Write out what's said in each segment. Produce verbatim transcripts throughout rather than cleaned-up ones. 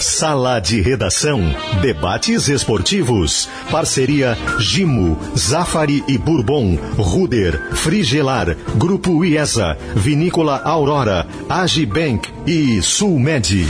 Sala de Redação. Debates esportivos. Parceria Gimo, Zafari e Bourbon, Ruder, Frigelar, Grupo IESA, Vinícola Aurora, Agibank e Sulmed.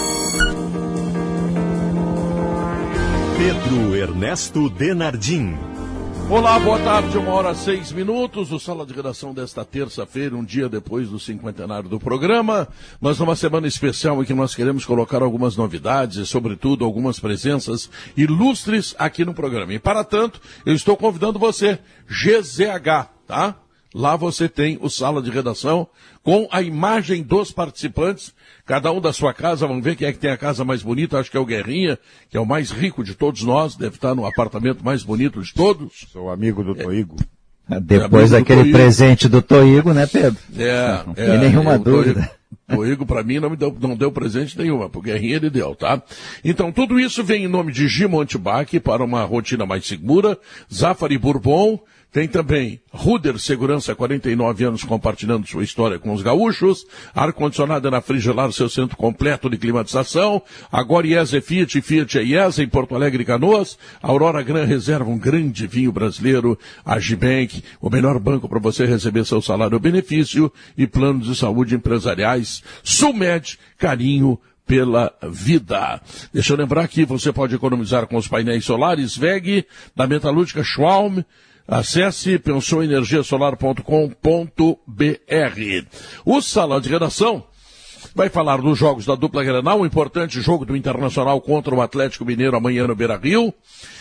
Pedro Ernesto Denardim. Olá, boa tarde, uma hora seis minutos, o Sala de Redação desta terça-feira, um dia depois do cinquentenário do programa, mas numa semana especial em que nós queremos colocar algumas novidades e, sobretudo, algumas presenças ilustres aqui no programa. E, para tanto, eu estou convidando você, G Z H, tá? Lá você tem o Sala de Redação com a imagem dos participantes, cada um da sua casa. Vamos ver quem é que tem a casa mais bonita. Acho que é o Guerrinha, que é o mais rico de todos nós, deve estar no apartamento mais bonito de todos. Sou amigo do Toigo. É, depois é daquele do presente do Toigo, né, Pedro? É, não tem é, nenhuma dúvida. O Toigo, para mim, não me deu, não deu presente nenhuma, pro Guerrinha ele deu, tá? Então, tudo isso vem em nome de Gimo Antibac, para uma rotina mais segura, Zafari Bourbon. Tem também Ruder Segurança, quarenta e nove anos, compartilhando sua história com os gaúchos. Ar-condicionado na Frigelar, seu centro completo de climatização. Agora IESA é Fiat, Fiat é IESA, em Porto Alegre e Canoas. Aurora Gran Reserva, um grande vinho brasileiro. Agibank, o melhor banco para você receber seu salário ou benefício. E planos de saúde empresariais. Sulmed, carinho pela vida. Deixa eu lembrar que você pode economizar com os painéis solares V E G, da Metalúrgica Schwalm. Acesse pensou energia solar ponto com ponto b r. O Sala de Redação vai falar dos jogos da dupla Grenal, um importante jogo do Internacional contra o Atlético Mineiro amanhã no Beira-Rio.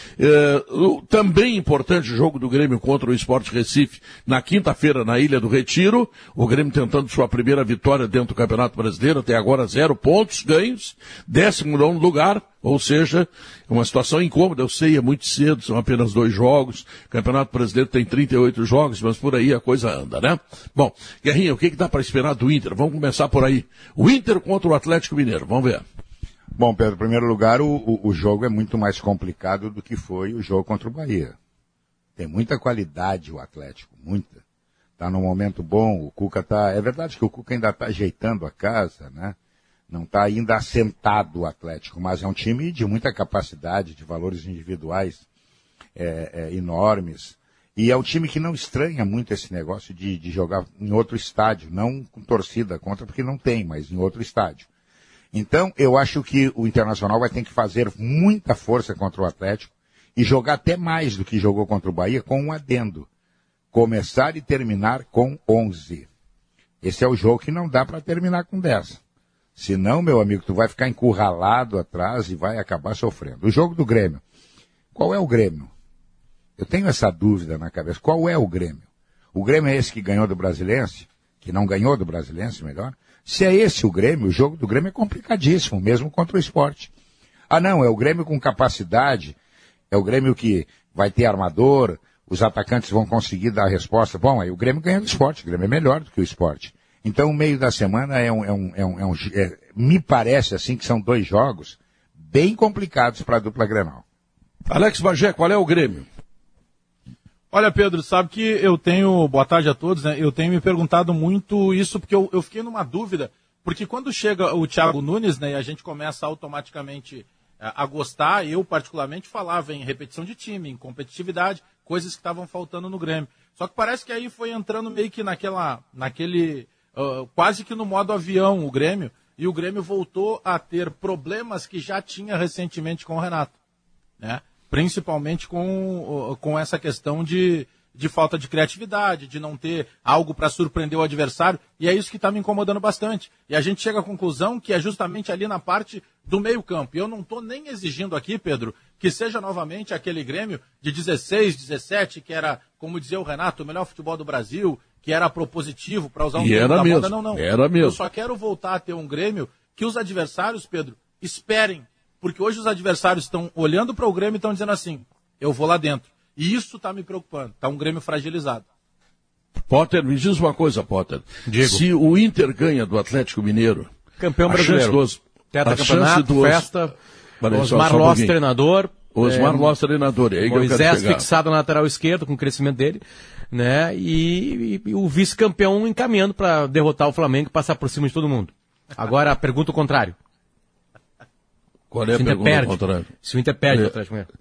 É, o também importante jogo do Grêmio contra o Sport Recife na quinta-feira na Ilha do Retiro. O Grêmio tentando sua primeira vitória dentro do Campeonato Brasileiro, até agora zero pontos ganhos, décimo nono lugar, ou seja, uma situação incômoda. Eu sei, é muito cedo, são apenas dois jogos. O Campeonato Brasileiro tem trinta e oito jogos, mas por aí a coisa anda, né? Bom, Guerrinha, o que, que dá para esperar do Inter? Vamos começar por aí. O Inter contra o Atlético Mineiro, vamos ver. Bom, Pedro, em primeiro lugar, o, o, o jogo é muito mais complicado do que foi o jogo contra o Bahia. Tem muita qualidade o Atlético, muita. Está num momento bom, o Cuca está... É verdade que o Cuca ainda está ajeitando a casa, né? Não está ainda assentado o Atlético, mas é um time de muita capacidade, de valores individuais é, é, enormes. E é um time que não estranha muito esse negócio de, de jogar em outro estádio, não com torcida contra, porque não tem, mas em outro estádio. Então, eu acho que o Internacional vai ter que fazer muita força contra o Atlético e jogar até mais do que jogou contra o Bahia com um adendo. Começar e terminar com onze. Esse é o jogo que não dá para terminar com dez. Senão, meu amigo, tu vai ficar encurralado atrás e vai acabar sofrendo. O jogo do Grêmio. Qual é o Grêmio? Eu tenho essa dúvida na cabeça. Qual é o Grêmio? O Grêmio é esse que ganhou do Brasilense? Que não ganhou do Brasilense, melhor? Se é esse o Grêmio, o jogo do Grêmio é complicadíssimo, mesmo contra o Sport. Ah, não, é o Grêmio com capacidade, é o Grêmio que vai ter armador, os atacantes vão conseguir dar a resposta. Bom, aí o Grêmio ganha do Sport, o Grêmio é melhor do que o Sport. Então, o meio da semana é um, é um, é um, é um é, me parece assim que são dois jogos bem complicados para a dupla Grenal. Alex Bagé, qual é o Grêmio? Olha, Pedro, sabe que eu tenho, boa tarde a todos, né? Eu tenho me perguntado muito isso, porque eu, eu fiquei numa dúvida, porque quando chega o Thiago Nunes, né, e a gente começa automaticamente a, a gostar, eu particularmente falava em repetição de time, em competitividade, coisas que estavam faltando no Grêmio. Só que parece que aí foi entrando meio que naquela, naquele, uh, quase que no modo avião o Grêmio, e o Grêmio voltou a ter problemas que já tinha recentemente com o Renato, né? Principalmente com, com essa questão de, de falta de criatividade, de não ter algo para surpreender o adversário, e é isso que está me incomodando bastante. E a gente chega à conclusão que é justamente ali na parte do meio campo. E eu não estou nem exigindo aqui, Pedro, que seja novamente aquele Grêmio de dezesseis, dezessete, que era, como dizia o Renato, o melhor futebol do Brasil, que era propositivo para usar um termo da moda. Não, não. Era mesmo. Eu só quero voltar a ter um Grêmio que os adversários, Pedro, esperem. Porque hoje os adversários estão olhando para o Grêmio e estão dizendo assim, eu vou lá dentro. E isso está me preocupando. Está um Grêmio fragilizado. Potter, me diz uma coisa, Potter. Diego. Se o Inter ganha do Atlético Mineiro, campeão brasileiro, dos, teta campeonato, dos, festa, Valeu, Osmar só, só Loss um treinador, Osmar é, Loss treinador, é aí Moisés que eu quero chegar. fixado na lateral esquerda com o crescimento dele, né? E, e, e o vice-campeão encaminhando para derrotar o Flamengo e passar por cima de todo mundo. Agora, pergunta o contrário. Qual é a se o Inter pergunta perde, contrária? Se o Inter perde É. o Atlético Mineiro.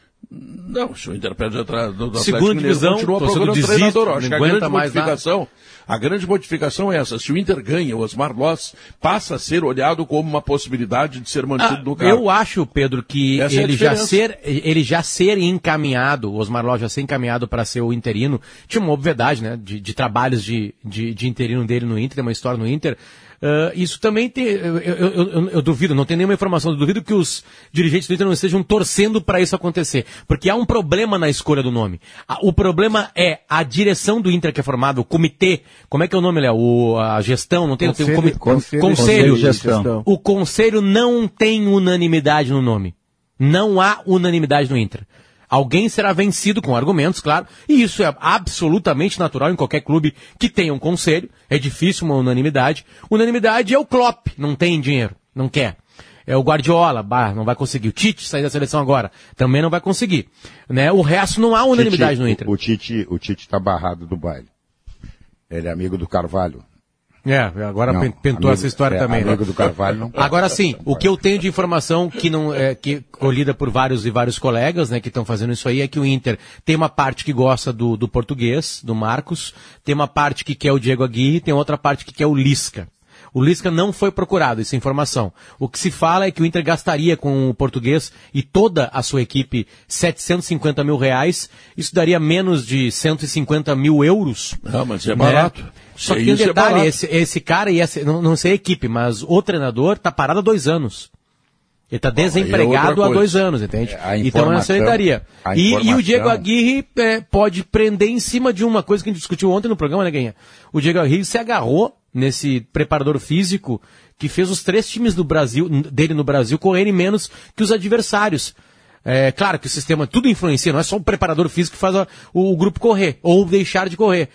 Não, se o Inter perde atrás do, do Segunda Atlético Mineiro, divisão, continua torcedor procurando desiste, treinador. Acho não que a aguenta grande mais modificação, a grande modificação é essa. Se o Inter ganha, o Osmar Loss passa a ser olhado como uma possibilidade de ser mantido Ah, no cargo. eu acho, Pedro, que Essa é a ele, já diferença. ser, ele já ser encaminhado, o Osmar Loss já ser encaminhado para ser o interino, tinha uma obviedade, né, de, de trabalhos de, de, de interino dele no Inter, tem uma história no Inter. Uh, isso também tem, eu, eu, eu, eu duvido, não tem nenhuma informação, eu duvido que os dirigentes do Inter não estejam torcendo para isso acontecer, porque há um problema na escolha do nome. O problema é a direção do Inter que é formada, o comitê, como é que é o nome, Léo? O, a gestão, não tem, Conselho, tem um comitê, conselho, conselho, conselho de gestão. O conselho não tem unanimidade no nome. Não há unanimidade no Inter. Alguém será vencido com argumentos, claro, e isso é absolutamente natural em qualquer clube que tenha um conselho. É difícil uma unanimidade. Unanimidade é o Klopp, não tem dinheiro, não quer. É o Guardiola, bah, não vai conseguir. O Tite sair da seleção agora, também não vai conseguir. Né? O resto não há unanimidade Tite, no Inter. O, o Tite o Tite está barrado do baile. Ele é amigo do Carvalho. É, agora Não, pentou amigo- essa história é, também. amigo Né? do Carvalho não pode. Agora sim, o que eu tenho de informação que não é que colhida por vários e vários colegas, né, que estão fazendo isso aí, é que o Inter tem uma parte que gosta do, do português, do Marcos, tem uma parte que quer o Diego Aguirre, tem outra parte que quer o Lisca. O Lisca não foi procurado, essa informação. O que se fala é que o Inter gastaria com o português e toda a sua equipe setecentos e cinquenta mil reais. Isso daria menos de cento e cinquenta mil euros. Ah, mas é né? barato. Só que Isso tem um é detalhe, barato. esse, esse cara e esse, não, não sei a equipe, mas o treinador tá parado há dois anos. Ele tá aí é desempregado outra há coisa. dois anos, entende? É, a Então essa informação- daria. a E, e o informação- Diego Aguirre é, pode prender em cima de uma coisa que a gente discutiu ontem no programa, né, Guinha? O Diego Aguirre se agarrou nesse preparador físico que fez os três times do Brasil, dele no Brasil correrem menos que os adversários. É claro que o sistema tudo influencia, não é só o preparador físico que faz a, o, o grupo correr, ou deixar de correr.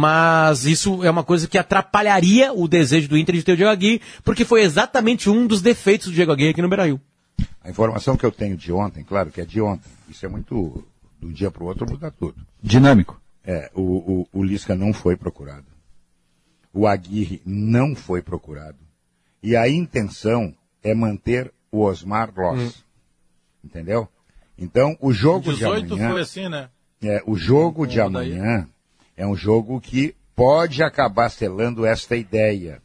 Mas isso é uma coisa que atrapalharia o desejo do Inter de ter o Diego Aguirre, porque foi exatamente um dos defeitos do Diego Aguirre aqui no Beira-Rio. A informação que eu tenho de ontem, claro que é de ontem, isso é muito, do dia para o outro muda tudo. Dinâmico. É, o, o, o Lisca não foi procurado. O Aguirre não foi procurado. E a intenção é manter o Osmar Loss. Hum. Entendeu? Então, o jogo de amanhã... dezoito foi assim, né? É, o jogo de amanhã é um jogo que pode acabar selando esta ideia.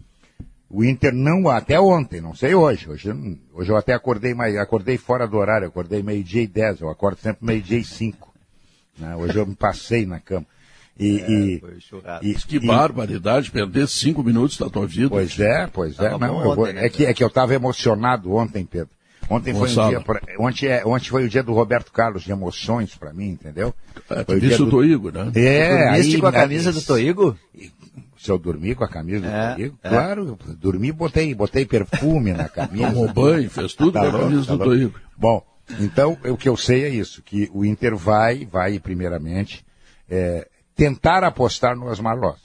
O Inter não, até ontem, não sei hoje, hoje, hoje eu até acordei mais, acordei fora do horário, acordei meio-dia e dez, eu acordo sempre meio-dia e cinco. Né? Hoje eu me passei na cama. E, é, e, e, que e, barbaridade, perder cinco minutos da tua vida. Pois é, pois é. Não, eu vou, é, que, é que eu estava emocionado ontem, Pedro. Ontem foi, um dia pra, ontem, é, ontem foi o dia do Roberto Carlos, de emoções para mim, entendeu? É, foi o dia do Toigo, né? É, Dormiste aí, com a camisa do Toigo? Se eu dormi com a camisa é, do Toigo? É. Claro, dormi e botei, botei perfume na camisa. Tomou banho, fez tudo tá com a louco, camisa tá do Toigo. Bom, então o que eu sei é isso, que o Inter vai, vai primeiramente, é, tentar apostar no Osmar Loss.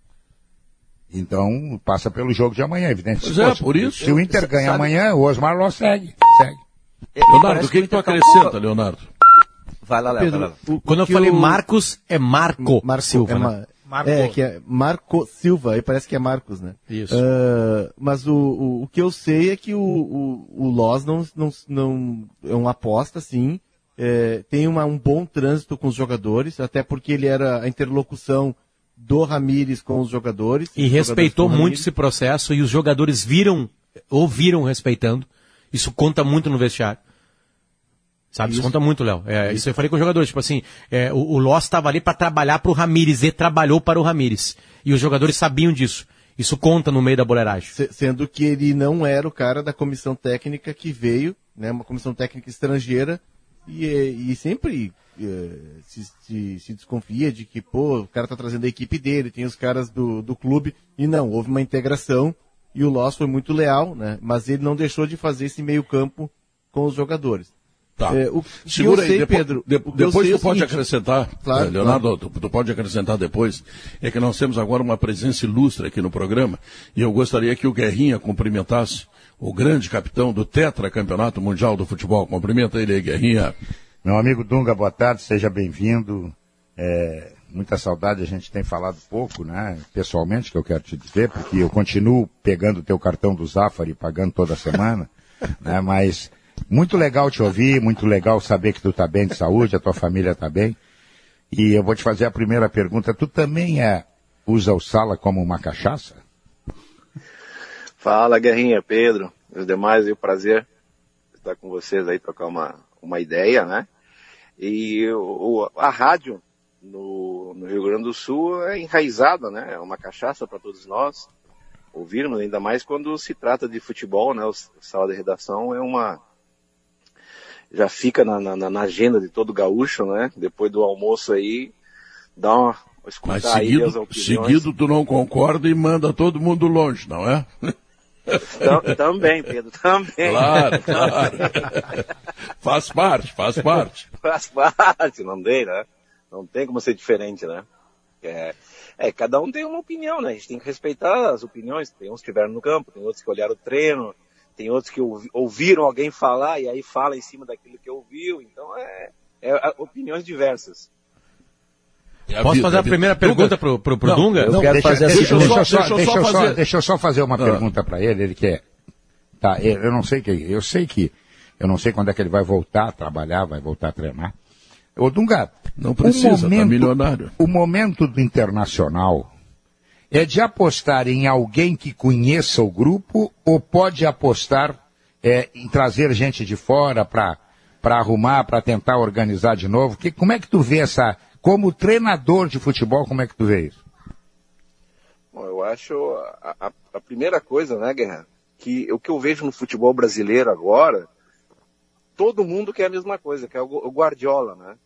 Então, passa pelo jogo de amanhã, evidente. Pois é, por isso. Se o Inter eu, ganha sabe, amanhã, o Osmar Loss segue, segue. Leonardo, o que, que tu acrescenta, Leonardo? Vai lá, Léo. Pedro, vai lá. o- Quando o eu que falei o- Marcos, é Marco, Marco Silva, é, né? Ma- Marco. é, que é Marco Silva, aí parece que é Marcos, né? Isso. Ah, mas o, o, o que eu sei é que o, o, o Loss não, não, não é uma aposta, sim. É, tem uma, um bom trânsito com os jogadores, até porque ele era a interlocução do Ramires com os jogadores. E os respeitou jogadores com o muito Ramires. esse processo e os jogadores viram, ouviram respeitando. Isso conta muito no vestiário. Sabe, isso, isso conta muito, Léo. É, isso eu falei com os jogadores, tipo assim, é, o, o Loss estava ali para trabalhar para o Ramires e trabalhou para o Ramires. E os jogadores sabiam disso. Isso conta no meio da boleiragem. Se- Sendo que ele não era o cara da comissão técnica que veio, né, uma comissão técnica estrangeira, e, eh, e sempre eh, se, se, se desconfia de que, pô, o cara tá trazendo a equipe dele, tem os caras do, do clube, e não, houve uma integração, e o Loss foi muito leal, né, mas ele não deixou de fazer esse meio campo com os jogadores. Tá. É, o, o que Segura eu aí, sei, depois, Pedro, de- o que eu depois sei é tu o pode seguinte, acrescentar, Claro, eh, Leonardo, tu, tu pode acrescentar depois, é que nós temos agora uma presença ilustre aqui no programa, e eu gostaria que o Guerrinha cumprimentasse o grande capitão do tetracampeonato mundial do futebol. Cumprimenta ele aí, Guerrinha. Meu amigo Dunga, boa tarde, seja bem-vindo. É, muita saudade, a gente tem falado pouco, né? Pessoalmente, que eu quero te dizer, porque eu continuo pegando o teu cartão do Zafari e pagando toda semana. Né? Mas muito legal te ouvir, muito legal saber que tu tá bem de saúde, a tua família tá bem. E eu vou te fazer a primeira pergunta. Tu também é, usa o Sala como uma cachaça? Fala, Guerrinha, Pedro, os demais, é um prazer estar com vocês aí, trocar uma, uma ideia, né? E o, a rádio no, no Rio Grande do Sul é enraizada, né? É uma cachaça para todos nós ouvirmos, ainda mais quando se trata de futebol, né? O Sala de Redação é uma... já fica na, na, na agenda de todo gaúcho, né? Depois do almoço aí, dá uma... Mas seguido, seguido tu não concorda e manda todo mundo longe, não é? Também, Pedro, também. Claro, claro. Faz parte, faz parte. Faz parte, não tem, né? Não tem como ser diferente, né? É, é, cada um tem uma opinião, né? A gente tem que respeitar as opiniões. Tem uns que estiveram no campo, tem outros que olharam o treino, tem outros que ouvi, ouviram alguém falar e aí fala em cima daquilo que ouviu. Então, é, é opiniões diversas. É Posso vida, fazer a, a primeira pergunta pro, pro, pro não, Dunga? Eu não, quero deixa, fazer deixa, deixa, deixa, deixa, deixa, eu só, fazer... deixa eu só fazer uma ah. pergunta para ele. Ele quer. Tá, eu não sei que. Eu sei que. Eu não sei quando é que ele vai voltar a trabalhar, vai voltar a treinar. Ô, Dunga, não precisa, o momento, tá milionário. O momento do Internacional é de apostar em alguém que conheça o grupo ou pode apostar é, em trazer gente de fora para para arrumar, para tentar organizar de novo? Que, como é que tu vê essa... Como treinador de futebol, como é que tu vê isso? Bom, eu acho a, a, a primeira coisa, né, Guerra, que o que eu vejo no futebol brasileiro agora, todo mundo quer a mesma coisa, que é o, o Guardiola, né?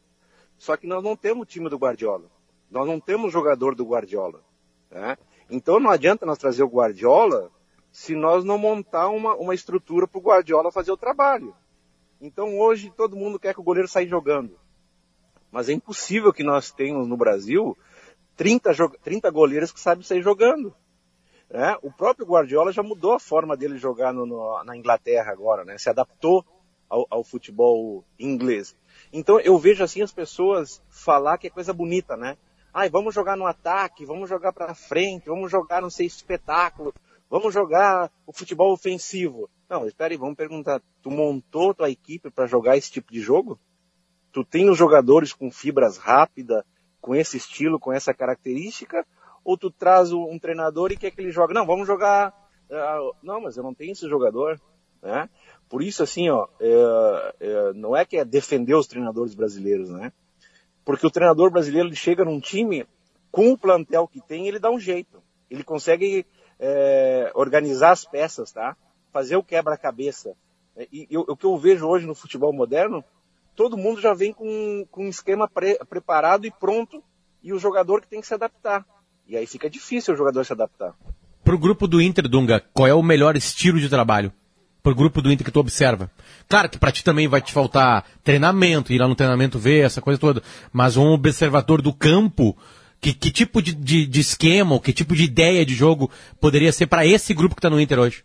Só que nós não temos o time do Guardiola. Nós não temos jogador do Guardiola, né? Então não adianta nós trazer o Guardiola se nós não montar uma, uma estrutura para o Guardiola fazer o trabalho. Então hoje todo mundo quer que o goleiro saia jogando. Mas é impossível que nós tenhamos no Brasil trinta, trinta goleiros que sabem sair jogando. Né? O próprio Guardiola já mudou a forma dele jogar no, no, na Inglaterra agora, né? Se adaptou ao, ao futebol inglês. Então eu vejo assim as pessoas falar que é coisa bonita, né? Ai, vamos jogar no ataque, vamos jogar pra frente, vamos jogar, não sei, espetáculo, vamos jogar o futebol ofensivo. Não, espera aí, vamos perguntar, tu montou tua equipe para jogar esse tipo de jogo? Tu tem os jogadores com fibras rápidas, com esse estilo, com essa característica, ou tu traz um treinador e quer que ele jogue? Não, vamos jogar... Uh, não, mas eu não tenho esse jogador, né? Por isso, assim, ó, é, é, não é que é defender os treinadores brasileiros, né? Porque o treinador brasileiro, ele chega num time, com o plantel que tem, ele dá um jeito. Ele consegue é, organizar as peças, tá? Fazer o quebra-cabeça. E, e o que eu vejo hoje no futebol moderno, todo mundo já vem com, com um esquema pre, preparado e pronto, e o jogador que tem que se adaptar. E aí fica difícil o jogador se adaptar. Pro grupo do Inter, Dunga, qual é o melhor estilo de trabalho? Pro grupo do Inter que tu observa. Claro que pra ti também vai te faltar treinamento, ir lá no treinamento ver, essa coisa toda. Mas um observador do campo, que, que tipo de, de, de esquema, ou que tipo de ideia de jogo poderia ser para esse grupo que tá no Inter hoje?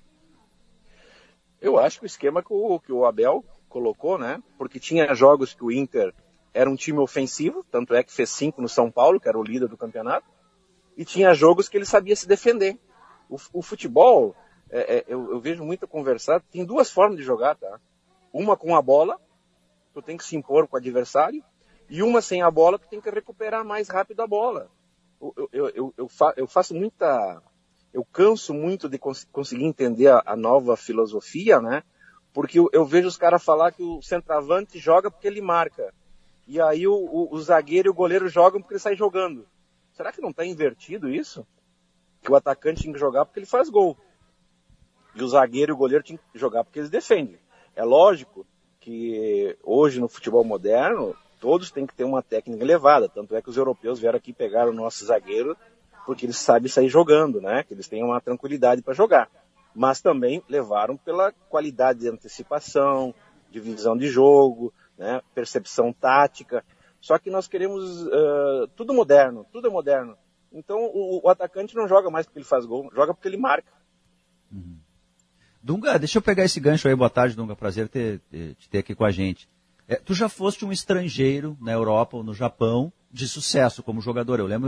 Eu acho que o esquema que o, que o Abel colocou, né? Porque tinha jogos que o Inter era um time ofensivo, tanto é que fez cinco no São Paulo, que era o líder do campeonato, e tinha jogos que ele sabia se defender. O, o futebol, é, é, eu, eu vejo muito conversar, tem duas formas de jogar, tá? Uma com a bola, tu tem que se impor com o adversário, e uma sem a bola, tu tem que recuperar mais rápido a bola. Eu, eu, eu, eu, fa, eu faço muita... Eu canso muito de cons- conseguir entender a, a nova filosofia, né? Porque eu, eu vejo os caras falar que o centroavante joga porque ele marca. E aí o, o, o zagueiro e o goleiro jogam porque ele sai jogando. Será que não está invertido isso? Que o atacante tem que jogar porque ele faz gol. E o zagueiro e o goleiro tem que jogar porque eles defendem. É lógico que hoje no futebol moderno, todos têm que ter uma técnica elevada. Tanto é que os europeus vieram aqui pegar o nosso zagueiro porque eles sabem sair jogando, né? Que eles têm uma tranquilidade para jogar. Mas também levaram pela qualidade de antecipação, de visão de jogo, né? Percepção tática. Só que nós queremos uh, tudo moderno, tudo é moderno. Então o, o atacante não joga mais porque ele faz gol, joga porque ele marca. Uhum. Dunga, deixa eu pegar esse gancho aí. Boa tarde, Dunga. Prazer ter, ter, te ter aqui com a gente. É, tu já foste um estrangeiro na Europa ou no Japão de sucesso como jogador. Eu lembro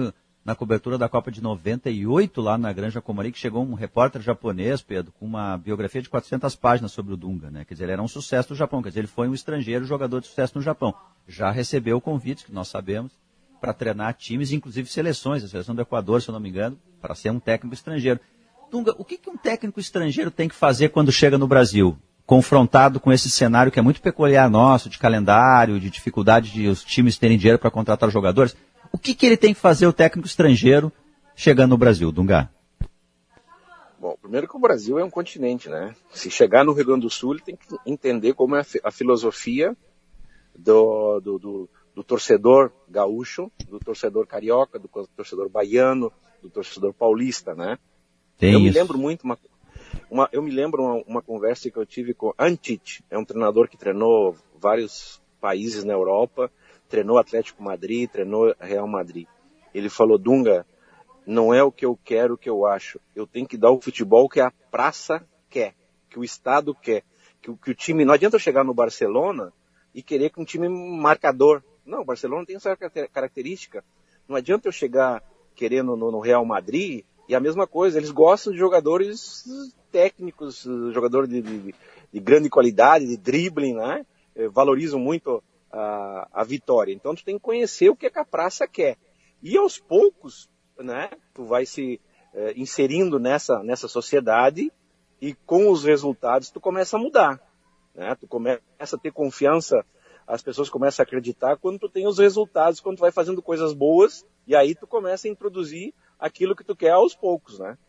na cobertura da Copa de noventa e oito, lá na Granja Comari, que chegou um repórter japonês, Pedro, com uma biografia de quatrocentas páginas sobre o Dunga, né? Quer dizer, ele era um sucesso no Japão, quer dizer, ele foi um estrangeiro jogador de sucesso no Japão. Já recebeu convites, que nós sabemos, para treinar times, inclusive seleções, a seleção do Equador, se eu não me engano, para ser um técnico estrangeiro. Dunga, o que, que um técnico estrangeiro tem que fazer quando chega no Brasil, confrontado com esse cenário que é muito peculiar nosso, de calendário, de dificuldade de os times terem dinheiro para contratar jogadores? O que, que ele tem que fazer, o técnico estrangeiro, chegando no Brasil, Dunga? Bom, primeiro que o Brasil é um continente, né? Se chegar no Rio Grande do Sul, ele tem que entender como é a filosofia do, do, do, do torcedor gaúcho, do torcedor carioca, do torcedor baiano, do torcedor paulista, né? Tem eu isso. me lembro muito, uma, uma, eu me lembro uma, uma conversa que eu tive com Antic, é um treinador que treinou vários países na Europa, treinou Atlético Madrid, treinou Real Madrid. Ele falou, Dunga, não é o que eu quero, o que eu acho. Eu tenho que dar o futebol que a praça quer, que o Estado quer. Que, que o time, não adianta eu chegar no Barcelona e querer que um time marcador. Não, o Barcelona tem essa característica. Não adianta eu chegar querendo no, no Real Madrid e a mesma coisa. Eles gostam de jogadores técnicos, jogadores de, de, de grande qualidade, de dribbling, né? Valorizam muito A, a vitória. Então tu tem que conhecer o que, é que a praça quer. E aos poucos, né, tu vai se eh, inserindo nessa, nessa sociedade e com os resultados tu começa a mudar. Né? Tu começa a ter confiança, as pessoas começam a acreditar quando tu tem os resultados, quando tu vai fazendo coisas boas e aí tu começa a introduzir aquilo que tu quer aos poucos, né?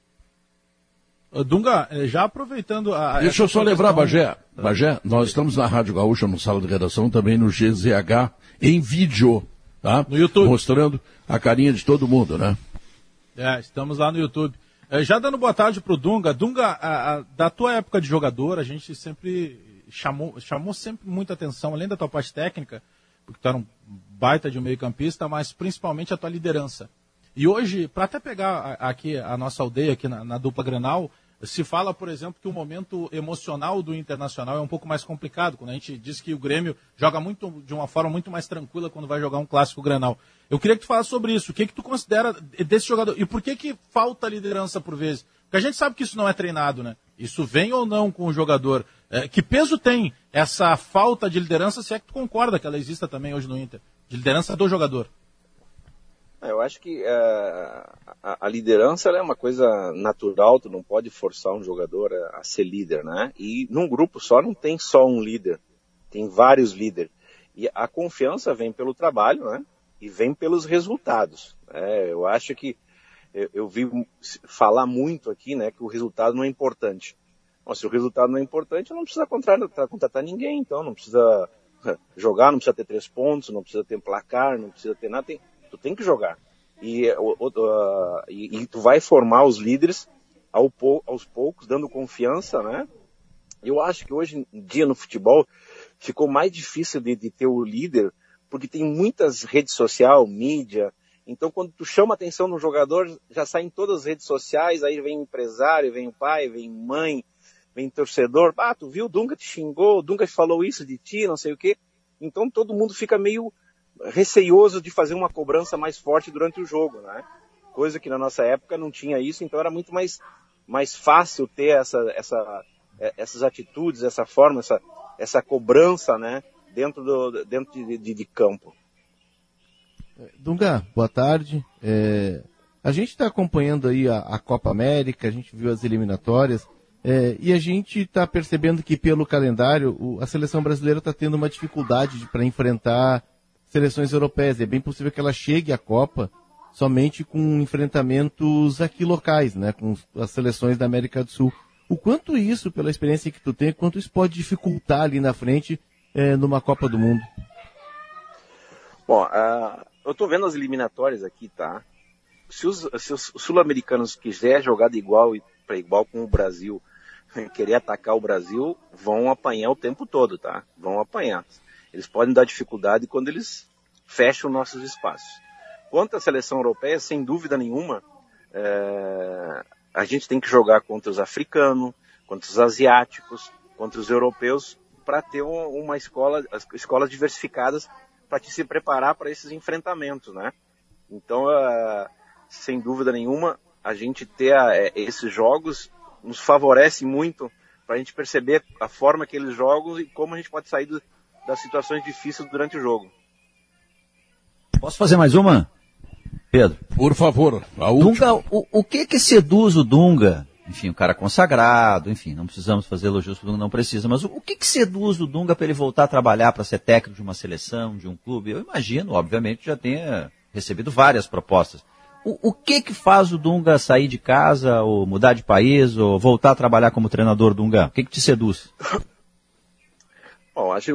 Dunga, já aproveitando a... Deixa eu só lembrar, Bagé, Bagé, nós estamos na Rádio Gaúcha, no Sala de Redação, também no G Z H, em vídeo, tá? No YouTube. Mostrando a carinha de todo mundo, né? É, estamos lá no YouTube. É, já dando boa tarde pro Dunga. Dunga, a, a, da tua época de jogador, a gente sempre chamou, chamou sempre muita atenção, além da tua parte técnica, porque tu era um baita de um meio-campista, mas principalmente a tua liderança. E hoje, para até pegar aqui a nossa aldeia, aqui na, na dupla Grenal, se fala, por exemplo, que o momento emocional do Internacional é um pouco mais complicado, quando a gente diz que o Grêmio joga muito, de uma forma muito mais tranquila quando vai jogar um clássico Grenal. Eu queria que tu falasse sobre isso. O que, que tu considera desse jogador? E por que, que falta liderança por vezes? Porque a gente sabe que isso não é treinado, né? Isso vem ou não com o jogador. É, que peso tem essa falta de liderança, se é que tu concorda que ela exista também hoje no Inter? De liderança do jogador. Eu acho que uh, a, a liderança ela é uma coisa natural, tu não pode forçar um jogador a, a ser líder, né? E num grupo só não tem só um líder, tem vários líderes. E a confiança vem pelo trabalho, né? E vem pelos resultados. Né? Eu acho que, eu, eu vi falar muito aqui, né, que o resultado não é importante. Bom, se o resultado não é importante, não precisa contratar, contratar ninguém, então não precisa jogar, não precisa ter três pontos, não precisa ter placar, não precisa ter nada, tem... Tu tem que jogar. E, uh, uh, e, e tu vai formar os líderes ao pou, aos poucos, dando confiança, né? Eu acho que hoje em dia no futebol ficou mais difícil de, de ter o líder, porque tem muitas redes sociais, mídia. Então quando tu chama a atenção no jogador, já sai em todas as redes sociais, aí vem empresário, vem pai, vem mãe, vem torcedor. Ah, tu viu, o Dunga te xingou, o Dunga falou isso de ti, não sei o quê. Então todo mundo fica meio receioso de fazer uma cobrança mais forte durante o jogo, né? Coisa que na nossa época não tinha isso, então era muito mais, mais fácil ter essa, essa, essas atitudes, essa forma, essa, essa cobrança, né? Dentro, do, dentro de, de, de campo. Dunga, boa tarde. É, a gente está acompanhando aí a, a Copa América, a gente viu as eliminatórias, é, e a gente está percebendo que pelo calendário o, a seleção brasileira está tendo uma dificuldade para enfrentar seleções europeias. É bem possível que ela chegue à Copa somente com enfrentamentos aqui locais, né, com as seleções da América do Sul. O quanto isso, pela experiência que tu tem, quanto isso pode dificultar ali na frente é, numa Copa do Mundo? Bom, uh, eu estou vendo as eliminatórias aqui, tá? Se os, se os sul-americanos quiserem jogar de igual para igual com o Brasil, querer atacar o Brasil, vão apanhar o tempo todo, tá? Vão apanhar. Eles podem dar dificuldade quando eles fecham nossos espaços. Quanto à seleção europeia, sem dúvida nenhuma, é, a gente tem que jogar contra os africanos, contra os asiáticos, contra os europeus, para ter uma escola, escolas diversificadas para te se preparar para esses enfrentamentos, né? Então, uh, sem dúvida nenhuma, a gente ter uh, esses jogos nos favorece muito para a gente perceber a forma que eles jogam e como a gente pode sair do, das situações difíceis durante o jogo. Posso fazer mais uma, Pedro? Por favor, a última. Dunga, o, o que que seduz o Dunga? Enfim, o cara consagrado, enfim, não precisamos fazer elogios pro Dunga, não precisa, mas o, o que que seduz o Dunga para ele voltar a trabalhar, para ser técnico de uma seleção, de um clube? Eu imagino, obviamente, já tenha recebido várias propostas. O, o que que faz o Dunga sair de casa, ou mudar de país, ou voltar a trabalhar como treinador, Dunga? O que que te seduz? Bom, acho que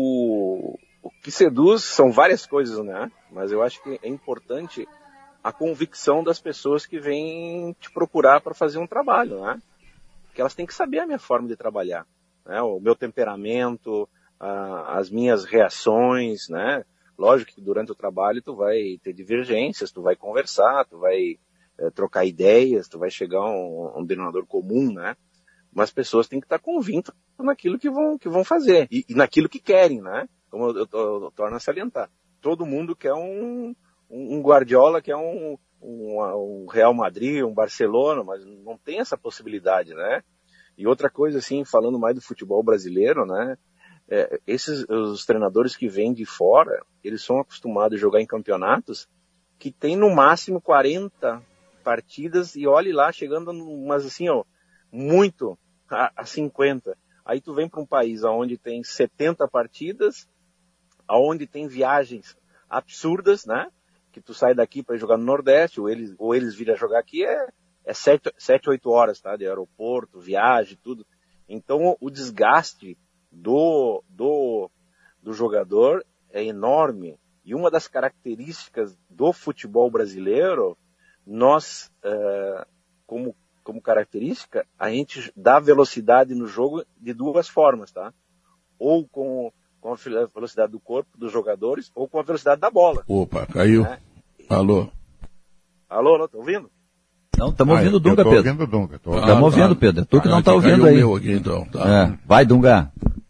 o, o que seduz são várias coisas, né? Mas eu acho que é importante a convicção das pessoas que vêm te procurar para fazer um trabalho, né? Porque elas têm que saber a minha forma de trabalhar, né? O meu temperamento, a, as minhas reações, né? Lógico que durante o trabalho tu vai ter divergências, tu vai conversar, tu vai é, trocar ideias, tu vai chegar a um, um denominador comum, né? Mas as pessoas têm que estar convictas naquilo que vão, que vão fazer e, e naquilo que querem, né? Como eu, eu, eu, eu torno a salientar. Todo mundo quer um, um, um Guardiola, quer um, um, um Real Madrid, um Barcelona, mas não tem essa possibilidade, né? E outra coisa, assim, falando mais do futebol brasileiro, né? É, esses, os treinadores que vêm de fora, eles são acostumados a jogar em campeonatos que tem no máximo quarenta partidas e olhe lá, chegando umas assim, ó, muito a, a cinquenta. Aí tu vem para um país onde tem setenta partidas, onde tem viagens absurdas, né? Que tu sai daqui para jogar no Nordeste, ou eles, ou eles virem a jogar aqui, é, é sete, sete, oito horas, tá? De aeroporto, viagem, tudo. Então o desgaste do, do, do jogador é enorme. E uma das características do futebol brasileiro, nós, é, como, como característica, a gente dá velocidade no jogo de duas formas, tá? Ou com, com a velocidade do corpo dos jogadores, ou com a velocidade da bola. Opa, caiu. Né? Alô? Alô, alô, tá ouvindo? Não, estamos Ah, ouvindo o eu Dunga, tô Pedro. ouvindo o Dunga. Tô... Estamos Ah, ouvindo, tá. Pedro. Tu que Ah, não está caiu ouvindo o aí. meu aqui, então. Tá. É. Vai, Dunga.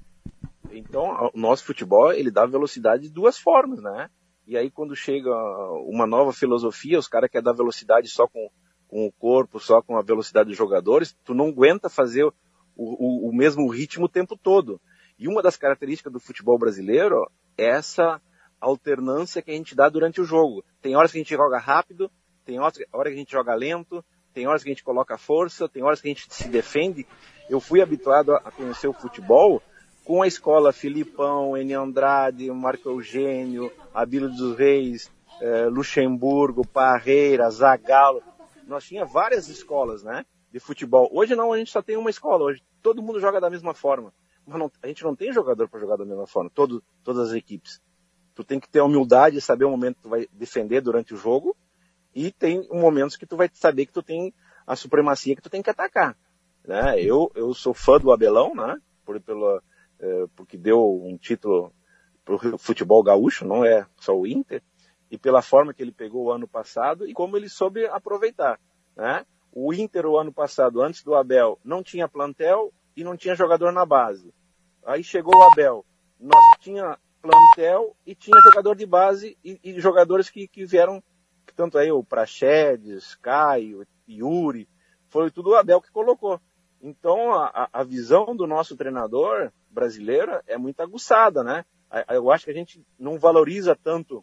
Então, o nosso futebol, ele dá velocidade de duas formas, né? E aí, quando chega uma nova filosofia, os caras querem dar velocidade só com, com o corpo, só com a velocidade dos jogadores, tu não aguenta fazer o, o, o mesmo ritmo o tempo todo. E uma das características do futebol brasileiro é essa alternância que a gente dá durante o jogo. Tem horas que a gente joga rápido, tem horas que a gente joga lento, tem horas que a gente coloca força, tem horas que a gente se defende. Eu fui habituado a conhecer o futebol com a escola Filipão, Eni Andrade, Marco Eugênio, Abílio dos Reis, eh, Luxemburgo, Parreira, Zagallo. Nós tínhamos várias escolas, né, de futebol. Hoje não, a gente só tem uma escola. Hoje todo mundo joga da mesma forma. Mas não, a gente não tem jogador para jogar da mesma forma, todo, todas as equipes. Tu tem que ter a humildade e saber o momento que tu vai defender durante o jogo, e tem momentos que tu vai saber que tu tem a supremacia que tu tem que atacar. Né? Eu, eu sou fã do Abelão, né? Por, pela, é, porque deu um título pro futebol gaúcho, não é só o Inter, e pela forma que ele pegou o ano passado e como ele soube aproveitar. Né? O Inter, o ano passado, antes do Abel, não tinha plantel e não tinha jogador na base. Aí chegou o Abel, nós tinha plantel e tinha jogador de base e, e jogadores que, que vieram, tanto aí o Praxedes, Caio, Yuri, foi tudo o Abel que colocou. Então a, a visão do nosso treinador brasileiro é muito aguçada, né? Eu acho que a gente não valoriza tanto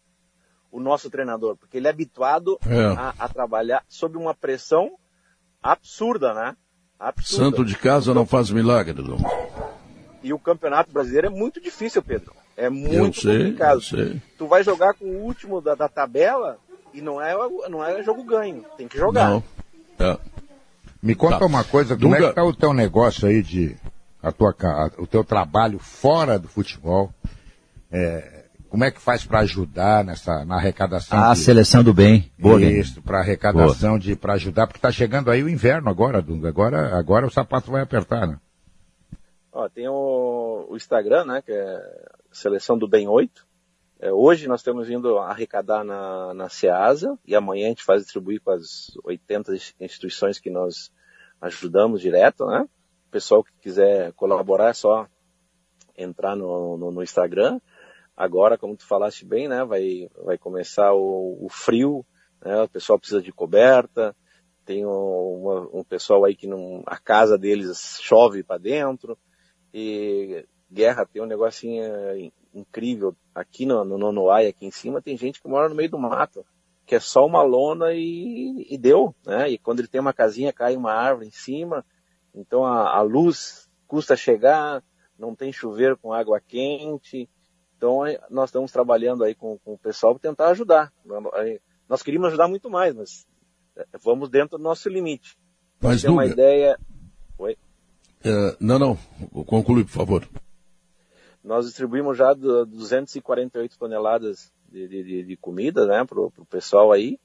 o nosso treinador, porque ele é habituado é. A, a trabalhar sob uma pressão absurda, né? Absurda. Santo de casa não faz milagre, Dom. E o Campeonato Brasileiro é muito difícil, Pedro. É muito eu sei, complicado. Eu sei. Tu vai jogar com o último da, da tabela e não é, não é jogo ganho. Tem que jogar. Não. É. Me conta tá. uma coisa, como Dunga... é que tá o teu negócio aí de... A tua, a, o teu trabalho fora do futebol? É, como é que faz para ajudar nessa, na arrecadação? A de... seleção do bem. Boa, Isso, para arrecadação, de para ajudar, porque está chegando aí o inverno agora, Dunga. Agora, agora o sapato vai apertar, né? Ó, tem o, o Instagram, né, que é Seleção do Bem oito. É, hoje nós estamos indo arrecadar na, na SEASA e amanhã a gente faz distribuir com as oitenta instituições que nós ajudamos direto, né? O pessoal que quiser colaborar é só entrar no, no, no Instagram. agora, como tu falaste bem, né, vai, vai começar o, o frio, né, o pessoal precisa de coberta, tem um, uma, um pessoal aí que não, a casa deles chove para dentro, e Guerra tem um negocinho incrível, aqui no, no Nonoai, aqui em cima, tem gente que mora no meio do mato, que é só uma lona e, e deu, né, e quando ele tem uma casinha, cai uma árvore em cima, então a, a luz custa chegar, não tem chuveiro com água quente, então nós estamos trabalhando aí com, com o pessoal para tentar ajudar. Nós queríamos ajudar muito mais, mas vamos dentro do nosso limite. Para Mas, ter uma Dunga, ideia... Oi? É, não, não, conclui, por favor. Nós distribuímos já duzentas e quarenta e oito toneladas de, de, de comida, né, para o pessoal aí,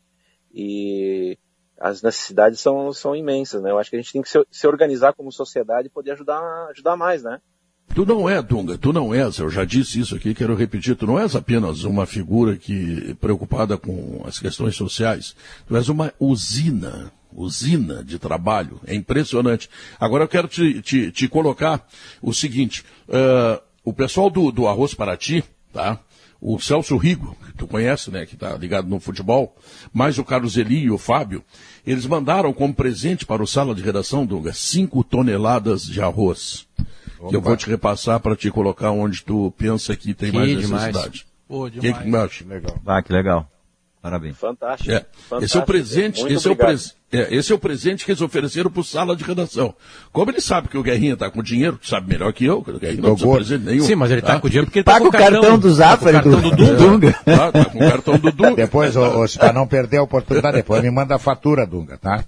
e as necessidades são, são imensas, né? Eu acho que a gente tem que se, se organizar como sociedade e poder ajudar, ajudar mais, né? Tu não é, Dunga, tu não és, eu já disse isso aqui, quero repetir, tu não és apenas uma figura que preocupada com as questões sociais, tu és uma usina, usina de trabalho, é impressionante. Agora eu quero te, te, te colocar o seguinte, uh, o pessoal do, do Arroz Paraty, tá? O Celso Rigo, que tu conhece, né, que está ligado no futebol, mais o Carlos Eli e o Fábio, eles mandaram como presente para o Sala de Redação, Dunga, cinco toneladas de arroz. Opa. Que eu vou te repassar para te colocar onde tu pensa que tem que mais necessidade. Pô, demais. Que que acha? Legal. Ah, que legal. Parabéns. Fantástico. É. Fantástico. Esse é o presente, Muito esse é o, obrigado. pres, é, esse é o presente que eles ofereceram para o Sala de Redação. Como ele sabe que o Guerrinha está com dinheiro, tu sabe melhor que eu, que o Guerrinha não precisa presente nenhum. Sim, mas ele está tá? com dinheiro porque ele Paga tá com o cartão do Zafari, tá com o cartão do- do Dunga. Dunga. Tá, tá com o cartão do Dunga. Depois, para não perder a oportunidade, depois me manda a fatura, Dunga, tá?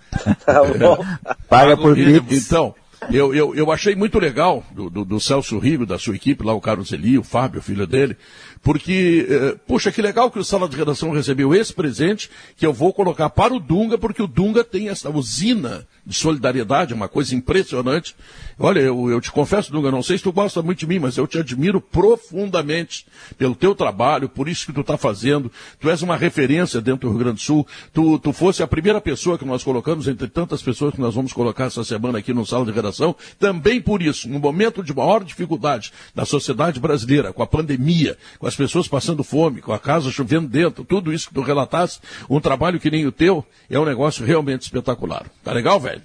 Tá bom. Paga por E, Pix. Então, eu, eu, eu achei muito legal do, do, do Celso Rigo, da sua equipe, lá o Carlos Eli, o Fábio, filho dele, porque, eh, puxa, que legal que o Sala de Redação recebeu esse presente, que eu vou colocar para o Dunga, porque o Dunga tem essa usina de solidariedade, uma coisa impressionante. Olha, eu, eu te confesso, Dunga, não sei se tu gosta muito de mim, mas eu te admiro profundamente pelo teu trabalho, por isso que tu está fazendo. Tu és uma referência dentro do Rio Grande do Sul. Tu, tu fosse a primeira pessoa que nós colocamos, entre tantas pessoas que nós vamos colocar essa semana aqui no Sala de Redação, também por isso, no momento de maior dificuldade da sociedade brasileira, com a pandemia, com as pessoas passando fome, com a casa chovendo dentro, tudo isso que tu relatasse, um trabalho que nem o teu, é um negócio realmente espetacular. Tá legal, velho?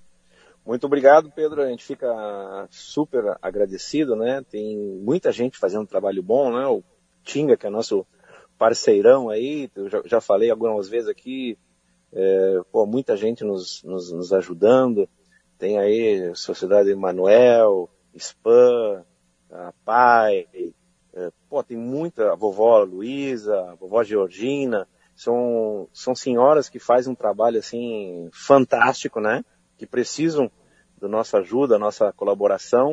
Muito obrigado, Pedro. A gente fica super agradecido, né? Tem muita gente fazendo um trabalho bom, né? O Tinga, que é nosso parceirão aí, eu já, já falei algumas vezes aqui, é, pô, muita gente nos, nos, nos ajudando. Tem aí Sociedade Emanuel, Spam, a Pai, é, pô, tem muita, a vovó Luísa, a vovó Georgina, são, são senhoras que fazem um trabalho assim fantástico, né? Que precisam da nossa ajuda, da nossa colaboração.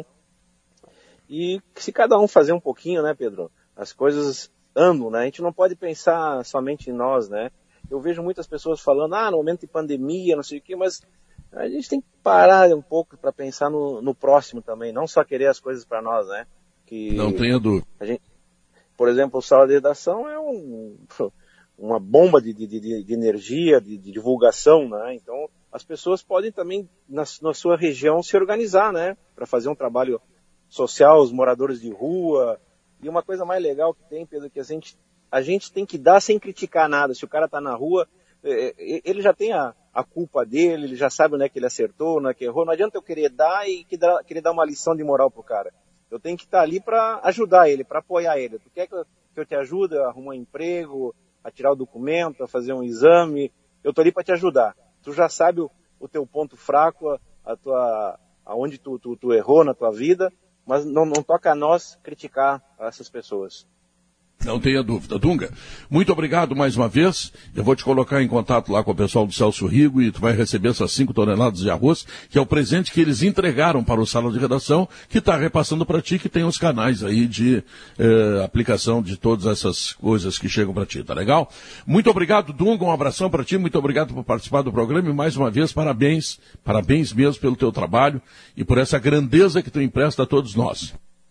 E se cada um fazer um pouquinho, né, Pedro? As coisas andam, né? A gente não pode pensar somente em nós, né? Eu vejo muitas pessoas falando, ah, no momento de pandemia, não sei o quê, mas a gente tem que parar um pouco para pensar no, no próximo também, não só querer as coisas para nós, né? Que Não tenha dúvida. a gente, por exemplo, o Sala de Redação é um, uma bomba de, de, de, de energia, de, de divulgação, né? Então, as pessoas podem também, na, na sua região, se organizar, né? Para fazer um trabalho social, os moradores de rua. E uma coisa mais legal que tem, Pedro, que a gente, a gente tem que dar sem criticar nada. Se o cara tá na rua, ele já tem a, a culpa dele, ele já sabe onde é que ele acertou, onde é que errou. Não adianta eu querer dar e querer dar uma lição de moral pro cara. Eu tenho que estar ali para ajudar ele, para apoiar ele. Tu quer que eu, que eu te ajude a arrumar um emprego, a tirar o documento, a fazer um exame? Eu tô ali para te ajudar. Tu já sabe o, o teu ponto fraco, a, a tua, aonde tu, tu, tu errou na tua vida, mas não, não toca a nós criticar essas pessoas. Não tenha dúvida. Dunga, muito obrigado mais uma vez. Eu vou te colocar em contato lá com o pessoal do Celso Rigo e tu vai receber essas cinco toneladas de arroz, que é o presente que eles entregaram para o Sala de Redação, que está repassando para ti, que tem os canais aí de eh, aplicação de todas essas coisas que chegam para ti, tá legal? Muito obrigado, Dunga, um abração para ti, muito obrigado por participar do programa e mais uma vez, parabéns, parabéns mesmo pelo teu trabalho e por essa grandeza que tu empresta a todos nós.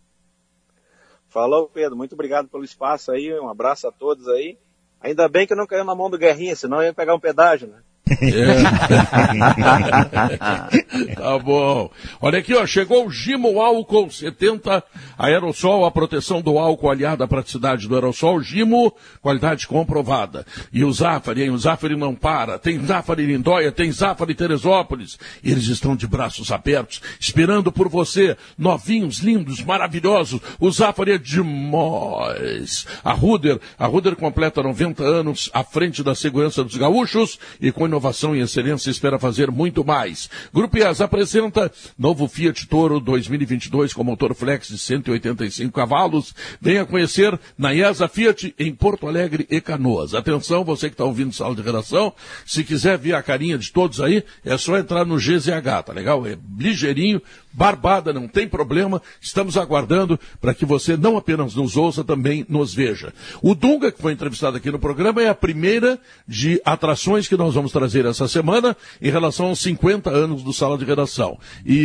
Falou, Pedro. Muito obrigado pelo espaço aí. Um abraço a todos aí. Ainda bem que eu não caiu na mão do Guerrinha, senão eu ia pegar um pedágio, né? É. Tá bom. Olha aqui, ó, chegou o Gimo Álcool setenta, aerossol, a proteção do álcool aliada à praticidade do aerossol. Gimo, qualidade comprovada. E o Zafari, hein? O Zafari não para. Tem Zafari Lindóia, tem Zafari Teresópolis. Eles estão de braços abertos, esperando por você. Novinhos, lindos, maravilhosos. O Zafari é demais. A Ruder, a Ruder completa noventa anos à frente da segurança dos gaúchos e com inovação e excelência espera fazer muito mais. Grupo I E S apresenta novo Fiat Toro dois mil e vinte e dois com motor flex de cento e oitenta e cinco cavalos. Venha conhecer na I E S A Fiat em Porto Alegre e Canoas. Atenção, você que está ouvindo sala de redação, se quiser ver a carinha de todos aí, é só entrar no G Z H, tá legal? É ligeirinho, barbada, não tem problema. Estamos aguardando para que você não apenas nos ouça, também nos veja. O Dunga, que foi entrevistado aqui no programa, é a primeira de atrações que nós vamos trazer essa semana em relação aos cinquenta anos do Sala de Redação.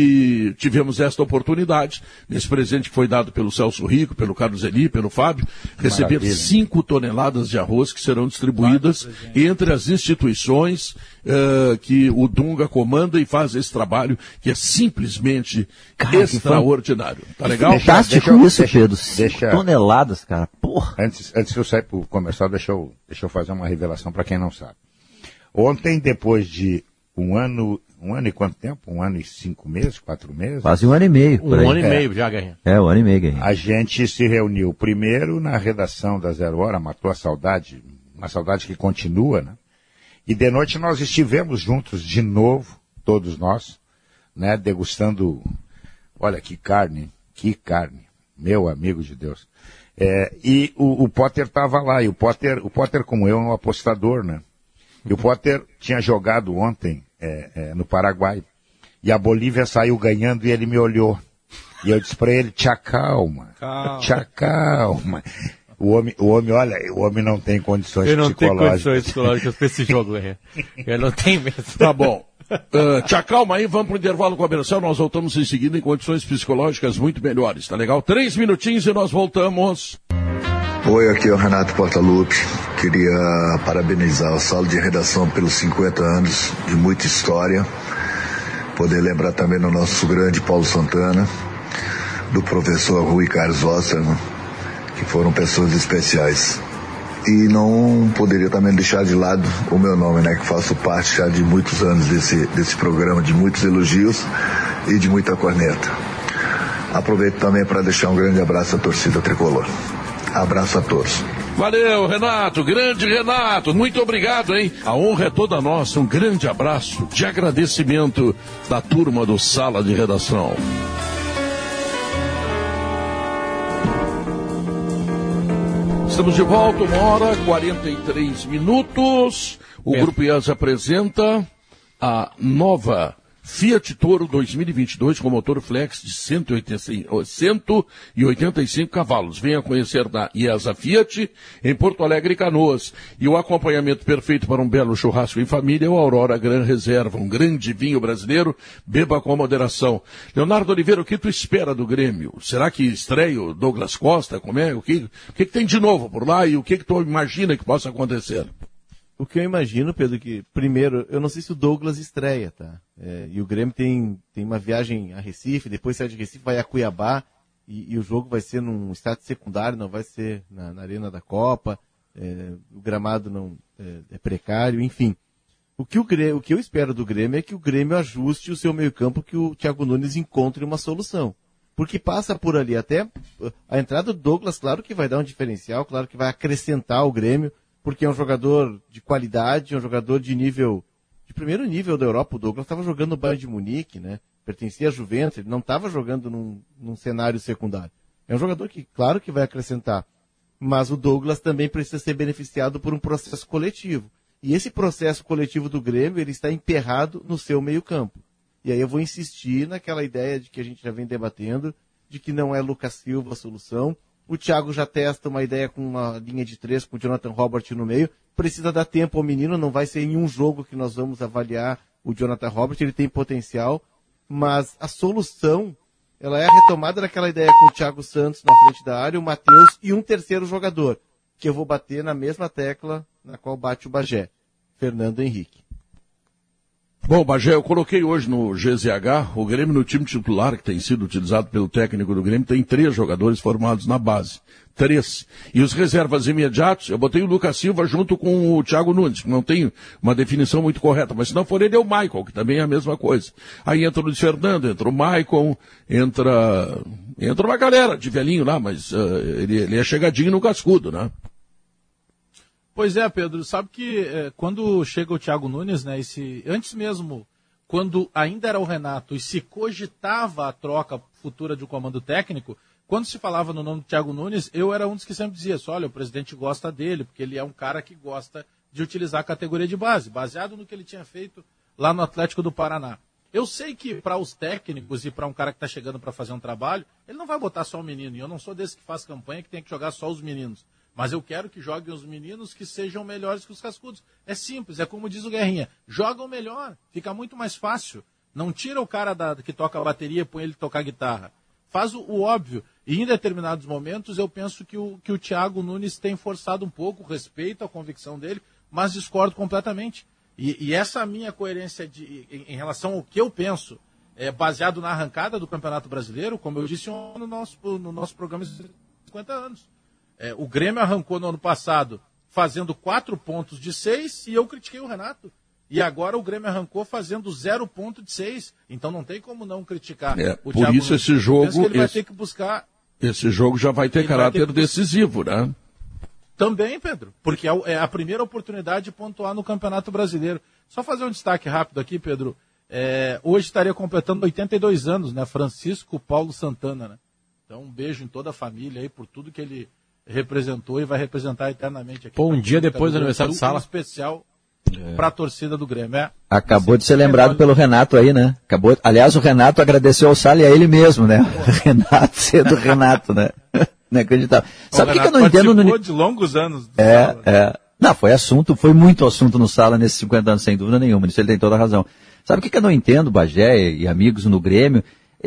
E tivemos esta oportunidade, nesse presente que foi dado pelo Celso Rico, pelo Carlos Eli, pelo Fábio, receber cinco toneladas de arroz que serão distribuídas entre as instituições uh, que o Dunga comanda e faz esse trabalho que é simplesmente cara, extraordinário. Tá legal? Fantástico deixa, isso, deixa, Pedro. Cinco toneladas, cara. Porra. Antes, antes de eu sair para o comercial, deixa eu, deixa eu fazer uma revelação para quem não sabe. Ontem, depois de um ano, um ano e quanto tempo? Um ano e cinco meses, quatro meses? Quase um ano e meio. Um ano e meio já, Guerrinha. É, um ano e meio, Guerrinha. A gente se reuniu primeiro na redação da Zero Hora, matou a saudade, uma saudade que continua, né? E de noite nós estivemos juntos de novo, todos nós, né? Degustando, olha que carne, que carne, meu amigo de Deus. É, e o, o Potter estava lá, e o Potter, o Potter, como eu, é um apostador, né? E o Potter tinha jogado ontem é, é, no Paraguai. E a Bolívia saiu ganhando e ele me olhou. E eu disse para ele, te acalma, calma. te acalma. O homem, o homem, olha, o homem não tem condições eu não psicológicas. Eu não tenho condições psicológicas para esse jogo, é. Eu não tenho mesmo. Tá bom. Uh, te acalma aí, vamos pro intervalo comercial, nós voltamos em seguida em condições psicológicas muito melhores, tá legal? Três minutinhos e nós voltamos. Oi, aqui é o Renato Portaluppi. Queria parabenizar o Sala de Redação pelos cinquenta anos de muita história. Poder lembrar também do nosso grande Paulo Santana, do professor Rui Carlos Osterman, que foram pessoas especiais. E não poderia também deixar de lado o meu nome, né, que faço parte já de muitos anos desse, desse programa, de muitos elogios e de muita corneta. Aproveito também para deixar um grande abraço à torcida tricolor. Abraço a todos. Valeu, Renato, grande Renato, muito obrigado, hein? A honra é toda nossa, um grande abraço de agradecimento da turma do Sala de Redação. Estamos de volta, uma hora e quarenta e três minutos. O é. Grupo I E S apresenta a nova Fiat Toro dois mil e vinte e dois com motor flex de cento e oitenta e cinco cavalos. Venha conhecer na I E S A Fiat em Porto Alegre e Canoas. E o acompanhamento perfeito para um belo churrasco em família é o Aurora Gran Reserva, um grande vinho brasileiro. Beba com moderação. Leonardo Oliveira, o que tu espera do Grêmio? Será que estreia o Douglas Costa? Como é? O que, o que, que tem de novo por lá e o que, que tu imagina que possa acontecer? O que eu imagino, Pedro, que primeiro, eu não sei se o Douglas estreia, tá? É, e o Grêmio tem, tem uma viagem a Recife, depois sai de Recife, vai a Cuiabá, e, e o jogo vai ser num estádio secundário, não vai ser na, na Arena da Copa, é, o gramado não é, é precário, enfim. O que, o, Grêmio, o que eu espero do Grêmio é que o Grêmio ajuste o seu meio campo, que o Thiago Nunes encontre uma solução. Porque passa por ali até a entrada do Douglas, claro que vai dar um diferencial, claro que vai acrescentar o Grêmio, porque é um jogador de qualidade, é um jogador de nível, de primeiro nível da Europa. O Douglas estava jogando no Bayern de Munique, né? Pertencia à Juventus, ele não estava jogando num, num cenário secundário. É um jogador que, claro que vai acrescentar, mas o Douglas também precisa ser beneficiado por um processo coletivo. E esse processo coletivo do Grêmio, ele está emperrado no seu meio campo. E aí eu vou insistir naquela ideia de que a gente já vem debatendo, de que não é Lucas Silva a solução. O Thiago já testa uma ideia com uma linha de três, com o Jonathan Robert no meio. Precisa dar tempo ao menino, não vai ser em um jogo que nós vamos avaliar o Jonathan Robert, ele tem potencial, mas a solução, ela é a retomada daquela ideia com o Thiago Santos na frente da área, o Matheus e um terceiro jogador, que eu vou bater na mesma tecla na qual bate o Bagé, Fernando Henrique. Bom, Bagé, eu coloquei hoje no G Z H, o Grêmio no time titular, que tem sido utilizado pelo técnico do Grêmio, tem três jogadores formados na base. Três. E os reservas imediatos, eu botei o Lucas Silva junto com o Thiago Nunes, que não tem uma definição muito correta, mas se não for ele é o Maicon, que também é a mesma coisa. Aí entra o Luiz Fernando, entra o Maicon, entra, entra uma galera de velhinho lá, mas uh, ele, ele é chegadinho no cascudo, né? Pois é, Pedro, sabe que é, quando chega o Thiago Nunes, né, esse, antes mesmo, quando ainda era o Renato e se cogitava a troca futura de um comando técnico, quando se falava no nome do Thiago Nunes, eu era um dos que sempre dizia, olha, o presidente gosta dele, porque ele é um cara que gosta de utilizar a categoria de base, baseado no que ele tinha feito lá no Atlético do Paraná. Eu sei que para os técnicos e para um cara que está chegando para fazer um trabalho, ele não vai botar só o menino, e eu não sou desse que faz campanha que tem que jogar só os meninos. Mas eu quero que joguem os meninos que sejam melhores que os cascudos. É simples, é como diz o Guerrinha. Jogam melhor, fica muito mais fácil. Não tira o cara da, que toca a bateria e põe ele tocar guitarra. Faz o, o óbvio. E em determinados momentos eu penso que o, que o Thiago Nunes tem forçado um pouco, respeito à convicção dele, mas discordo completamente. E, e essa minha coerência de, em, em relação ao que eu penso, é baseado na arrancada do Campeonato Brasileiro, como eu disse no nosso, no nosso programa de cinquenta anos. É, o Grêmio arrancou no ano passado fazendo quatro pontos de seis e eu critiquei o Renato. E agora o Grêmio arrancou fazendo zero ponto de seis. Então não tem como não criticar é, o por Thiago isso Nunes. esse jogo... Ele esse, vai ter que buscar... Esse jogo já vai ter caráter vai ter que... decisivo, né? Também, Pedro. Porque é a primeira oportunidade de pontuar no Campeonato Brasileiro. Só fazer um destaque rápido aqui, Pedro. É, hoje estaria completando oitenta e dois anos, né? Francisco Paulo Santana, né? Então um beijo em toda a família aí por tudo que ele... representou e vai representar eternamente aqui. Pô, um dia depois do aniversário do Sala. Especial é. para a torcida do Grêmio. É. Acabou de ser lembrado pelo Renato aí, né? Acabou, aliás, o Renato agradeceu ao Sala e a ele mesmo, né? O Renato sendo Renato, né? Inacreditável. Sabe o que, que eu não entendo no... de longos anos. É, Sala. é. Não, foi assunto, foi muito assunto no Sala nesses cinquenta anos, sem dúvida nenhuma. Nisso ele tem toda a razão. Sabe o que, que eu não entendo, Bagé e amigos no Grêmio?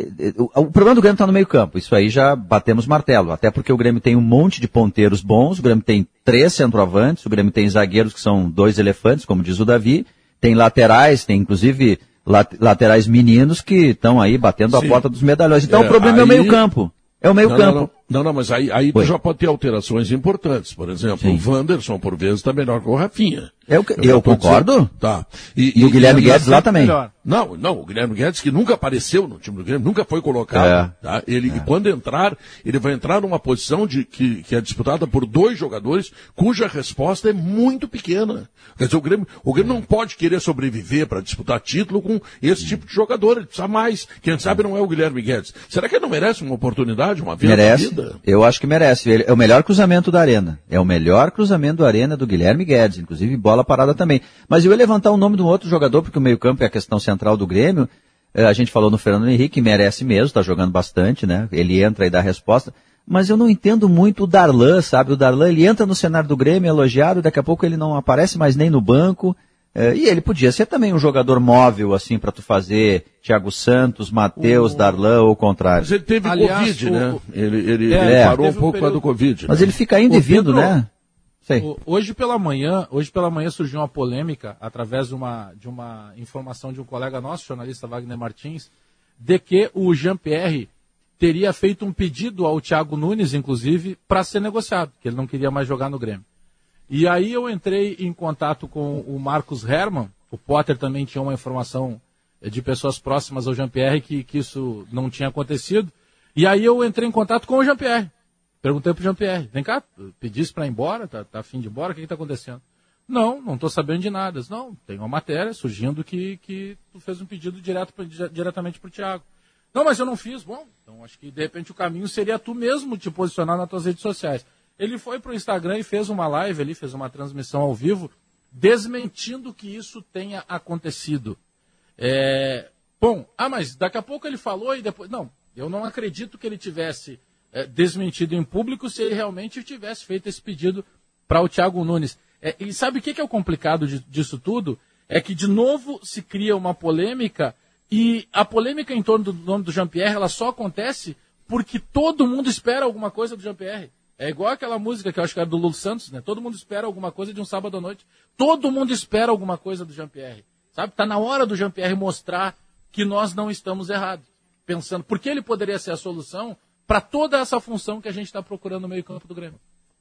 O problema do Grêmio está no meio campo, isso aí já batemos martelo, até porque o Grêmio tem um monte de ponteiros bons, o Grêmio tem três centroavantes, o Grêmio tem zagueiros que são dois elefantes, como diz o Davi, tem laterais, tem inclusive laterais meninos que estão aí batendo Sim. a porta dos medalhões. Então é, o problema aí... é o meio campo, é o meio não, campo. Não, não. Não, não, mas aí, aí tu já pode ter alterações importantes. Por exemplo, Sim. o Wanderson, por vezes, está melhor que o Rafinha. Eu, eu, eu concordo. Dizendo, tá. E, e, e o Guilherme e Guedes lá também. Melhor. Não, não, o Guilherme Guedes, que nunca apareceu no time do Grêmio, nunca foi colocado. É. Tá? Ele, é. Quando entrar, ele vai entrar numa posição de, que, que é disputada por dois jogadores cuja resposta é muito pequena. Quer dizer, o Grêmio, o Grêmio não pode querer sobreviver para disputar título com esse tipo de jogador. Ele precisa mais. Quem sabe não é o Guilherme Guedes. Será que ele não merece uma oportunidade, uma vez merece. na vida? Eu acho que merece. Ele é o melhor cruzamento da Arena. É o melhor cruzamento da Arena do Guilherme Guedes. Inclusive bola parada também. Mas eu ia levantar o nome de um outro jogador, porque o meio-campo é a questão central do Grêmio. A gente falou no Fernando Henrique, merece mesmo, está jogando bastante, né? Ele entra e dá a resposta. Mas eu não entendo muito o Darlan, sabe? O Darlan, ele entra no cenário do Grêmio, elogiado, daqui a pouco ele não aparece mais nem no banco. E ele podia ser também um jogador móvel, assim, para tu fazer Thiago Santos, Matheus, o... Darlan ou o contrário. Mas ele teve Aliás, Covid, o... né? Ele, ele, é, ele parou um pouco período... do Covid. Mas né? ele fica indo o e vindo, Pedro... né? Sei. Hoje pela manhã, hoje pela manhã surgiu uma polêmica através de uma, de uma informação de um colega nosso, jornalista Wagner Martins, de que o Jean-Pierre teria feito um pedido ao Thiago Nunes, inclusive, para ser negociado, que ele não queria mais jogar no Grêmio. E aí eu entrei em contato com o Marcos Hermann, o Potter também tinha uma informação de pessoas próximas ao Jean-Pierre que, que isso não tinha acontecido, e aí eu entrei em contato com o Jean-Pierre. Perguntei pro Jean-Pierre, vem cá, pedisse para ir embora, tá, tá a fim de ir embora, o que está acontecendo? Não, não estou sabendo de nada. Não, tem uma matéria surgindo que, que tu fez um pedido direto pra, diretamente para o Thiago. Não, mas eu não fiz. Bom, então acho que de repente o caminho seria tu mesmo te posicionar nas tuas redes sociais. Ele foi pro Instagram e fez uma live ali, fez uma transmissão ao vivo, desmentindo que isso tenha acontecido. É... Bom, ah, mas daqui a pouco ele falou e depois... Não, eu não acredito que ele tivesse... É, desmentido em público se ele realmente tivesse feito esse pedido para o Thiago Nunes. É, e sabe o que, que é o complicado de, disso tudo? É que, de novo, se cria uma polêmica e a polêmica em torno do nome do Jean-Pierre ela só acontece porque todo mundo espera alguma coisa do Jean-Pierre. É igual aquela música que eu acho que era do Lulu Santos, né? Todo mundo espera alguma coisa de um sábado à noite. Todo mundo espera alguma coisa do Jean-Pierre. Sabe? Tá na hora do Jean-Pierre mostrar que nós não estamos errados. Pensando, porque ele poderia ser a solução para toda essa função que a gente está procurando no meio-campo do Grêmio.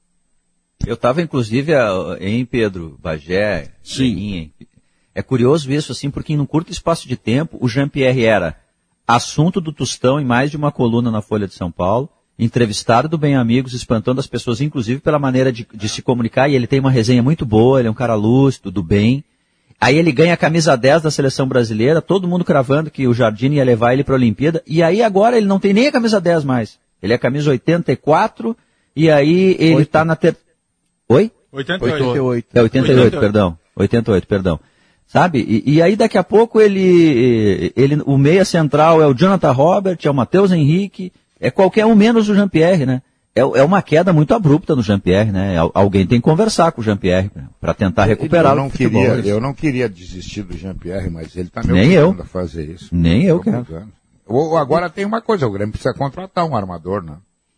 Eu estava, inclusive, em Pedro, Bagé, Sim. É curioso isso, assim, porque em um curto espaço de tempo, o Jean-Pierre era assunto do Tostão em mais de uma coluna na Folha de São Paulo, entrevistado do Bem Amigos, espantando as pessoas, inclusive pela maneira de, de se comunicar, e ele tem uma resenha muito boa, ele é um cara lúcido, do bem. Aí ele ganha a camisa dez da seleção brasileira, todo mundo cravando que o Jardine ia levar ele para a Olimpíada, e aí agora ele não tem nem a camisa dez mais. Ele é a camisa oitenta e quatro, e aí ele está na... Ter... Oi? oitenta e oito. É, oitenta e oito, perdão. oitenta e oito, perdão. Sabe? E, e aí daqui a pouco ele, ele, o meia central é o Jonathan Robert, é o Matheus Henrique, é qualquer um menos o Jean-Pierre, né? É, é uma queda muito abrupta no Jean-Pierre, né? Alguém tem que conversar com o Jean-Pierre para tentar recuperar eu não o futebol. queria, Eu não queria desistir do Jean-Pierre, mas ele está me Nem obrigando eu. a fazer isso. Nem eu, cara. Ou agora tem uma coisa, o Grêmio precisa contratar um armador, né?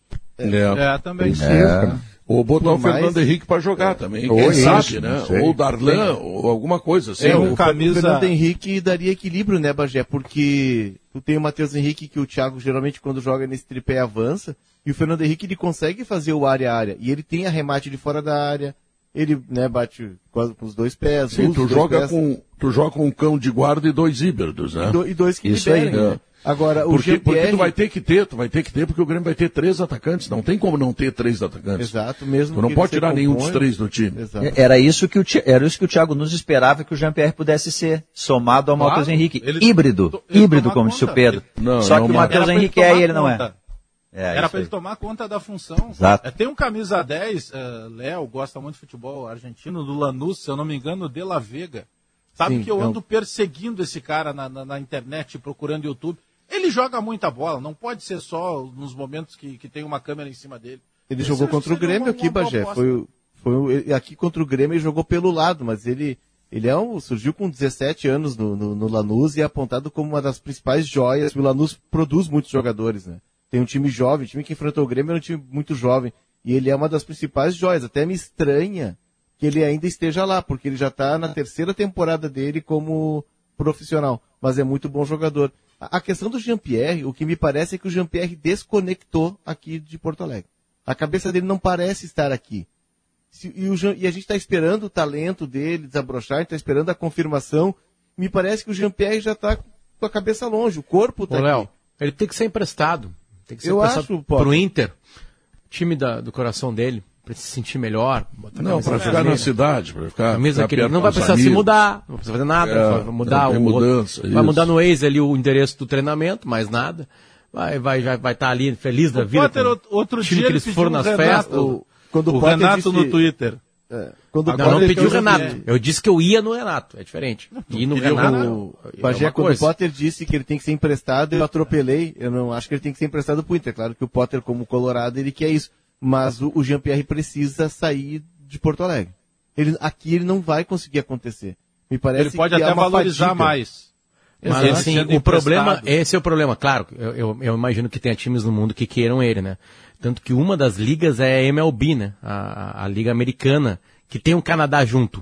É, é também. Precisa, É. cara. Ou botar o Por mais- Fernando Henrique para jogar também. Ou Quem isso, sabe, não né? sei. Ou o Darlan, ou alguma coisa assim. É, né? o O camisa- Fernando Henrique daria equilíbrio, né, Bagé? Porque tu tem o Matheus Henrique que o Thiago geralmente quando joga nesse tripé avança, e o Fernando Henrique ele consegue fazer o área a área, e ele tem arremate de fora da área, ele, né, bate quase com os dois pés. Sim, usa tu os dois joga, pés, com, tu joga com um cão de guarda e dois híbridos, né? e, do- e dois que Isso aí, liberem. né? Agora, o Porque, porque Jean-Pierre... tu vai ter que ter, tu vai ter que ter, porque o Grêmio vai ter três atacantes. Não tem como não ter três atacantes. Exato, mesmo Tu não que pode ele se tirar nenhum dos compõe. três do time. Exato. Era isso que o, Thi- era isso que o Thiago Nunes esperava que o Jean-Pierre pudesse ser, somado ao Claro, Matheus Henrique. ele- Híbrido, ele híbrido, tomar como conta. disse o Pedro. Não, Só não, que o mas- Matheus Era pra ele Henrique é tomar e ele não é. conta. É, Era isso para ele aí. tomar conta da função. Exato. É, tem um camisa dez, uh, Léo, gosta muito de futebol argentino, do Lanús, se eu não me engano, De La Vega. Sabe Sim, que eu é um- ando perseguindo esse cara na, na, na internet, procurando YouTube. Ele joga muita bola, não pode ser só nos momentos que, que tem uma câmera em cima dele. Ele Esse jogou acho que contra o seria Grêmio uma- aqui, uma boa Bagé. aposta. Foi, o- foi o- ele- aqui contra o Grêmio ele jogou pelo lado, mas ele, ele é um, surgiu com dezessete anos no, no, no Lanús e é apontado como uma das principais joias. O Lanús produz muitos jogadores, né? Tem um time jovem, o time que enfrentou o Grêmio era um time muito jovem. E ele é uma das principais joias. Até me estranha que ele ainda esteja lá, porque ele já está na terceira temporada dele como profissional. Mas é muito bom jogador. A a questão do Jean-Pierre, o que me parece é que o Jean-Pierre desconectou aqui de Porto Alegre. A cabeça dele não parece estar aqui. Se- e, o Jean- e a gente está esperando o talento dele desabrochar, a gente está esperando a confirmação. Me parece que o Jean-Pierre já está com a cabeça longe, o corpo está Ô, aqui. Léo, ele tem que ser emprestado. Tem que ser Eu emprestado acho, Potter. pro Inter. Time da- do coração dele, pra se sentir melhor. botar a Não, camisa para ficar vermelha. na cidade, para ficar. Camisa ficar que ele perto não vai dos precisar se amigos. mudar, não precisa fazer nada, É, vai mudar não tem o mudança, vai isso. mudar no ex ali o endereço do treinamento, mais nada. Vai vai já vai estar ali feliz da O vida. Potter, com outro- outro o time dia que ele eles pediu foram um nas Renato, festas. O- quando o o Potter Renato disse- no Twitter. É, quando o Não, não Potter pediu o disse- Renato. Eu disse que eu ia no Renato, é diferente. Ir no queria o Renato. O é Bagé, uma quando o coisa. Potter disse que ele tem que ser emprestado, eu atropelei. Eu não acho que ele tem que ser emprestado pro Inter. Claro que o Potter, como colorado, ele quer isso. Mas o, o Jean-Pierre precisa sair de Porto Alegre. Ele, aqui ele não vai conseguir acontecer. Me parece Ele pode que é até uma valorizar fadiga. mais. Mas Ele assim, sendo o problema, emprestado. esse é o problema. Claro, eu, eu, eu imagino que tenha times no mundo que queiram ele, né? Tanto que uma das ligas é a M L B, né? A, a, a Liga Americana, que tem o Canadá junto.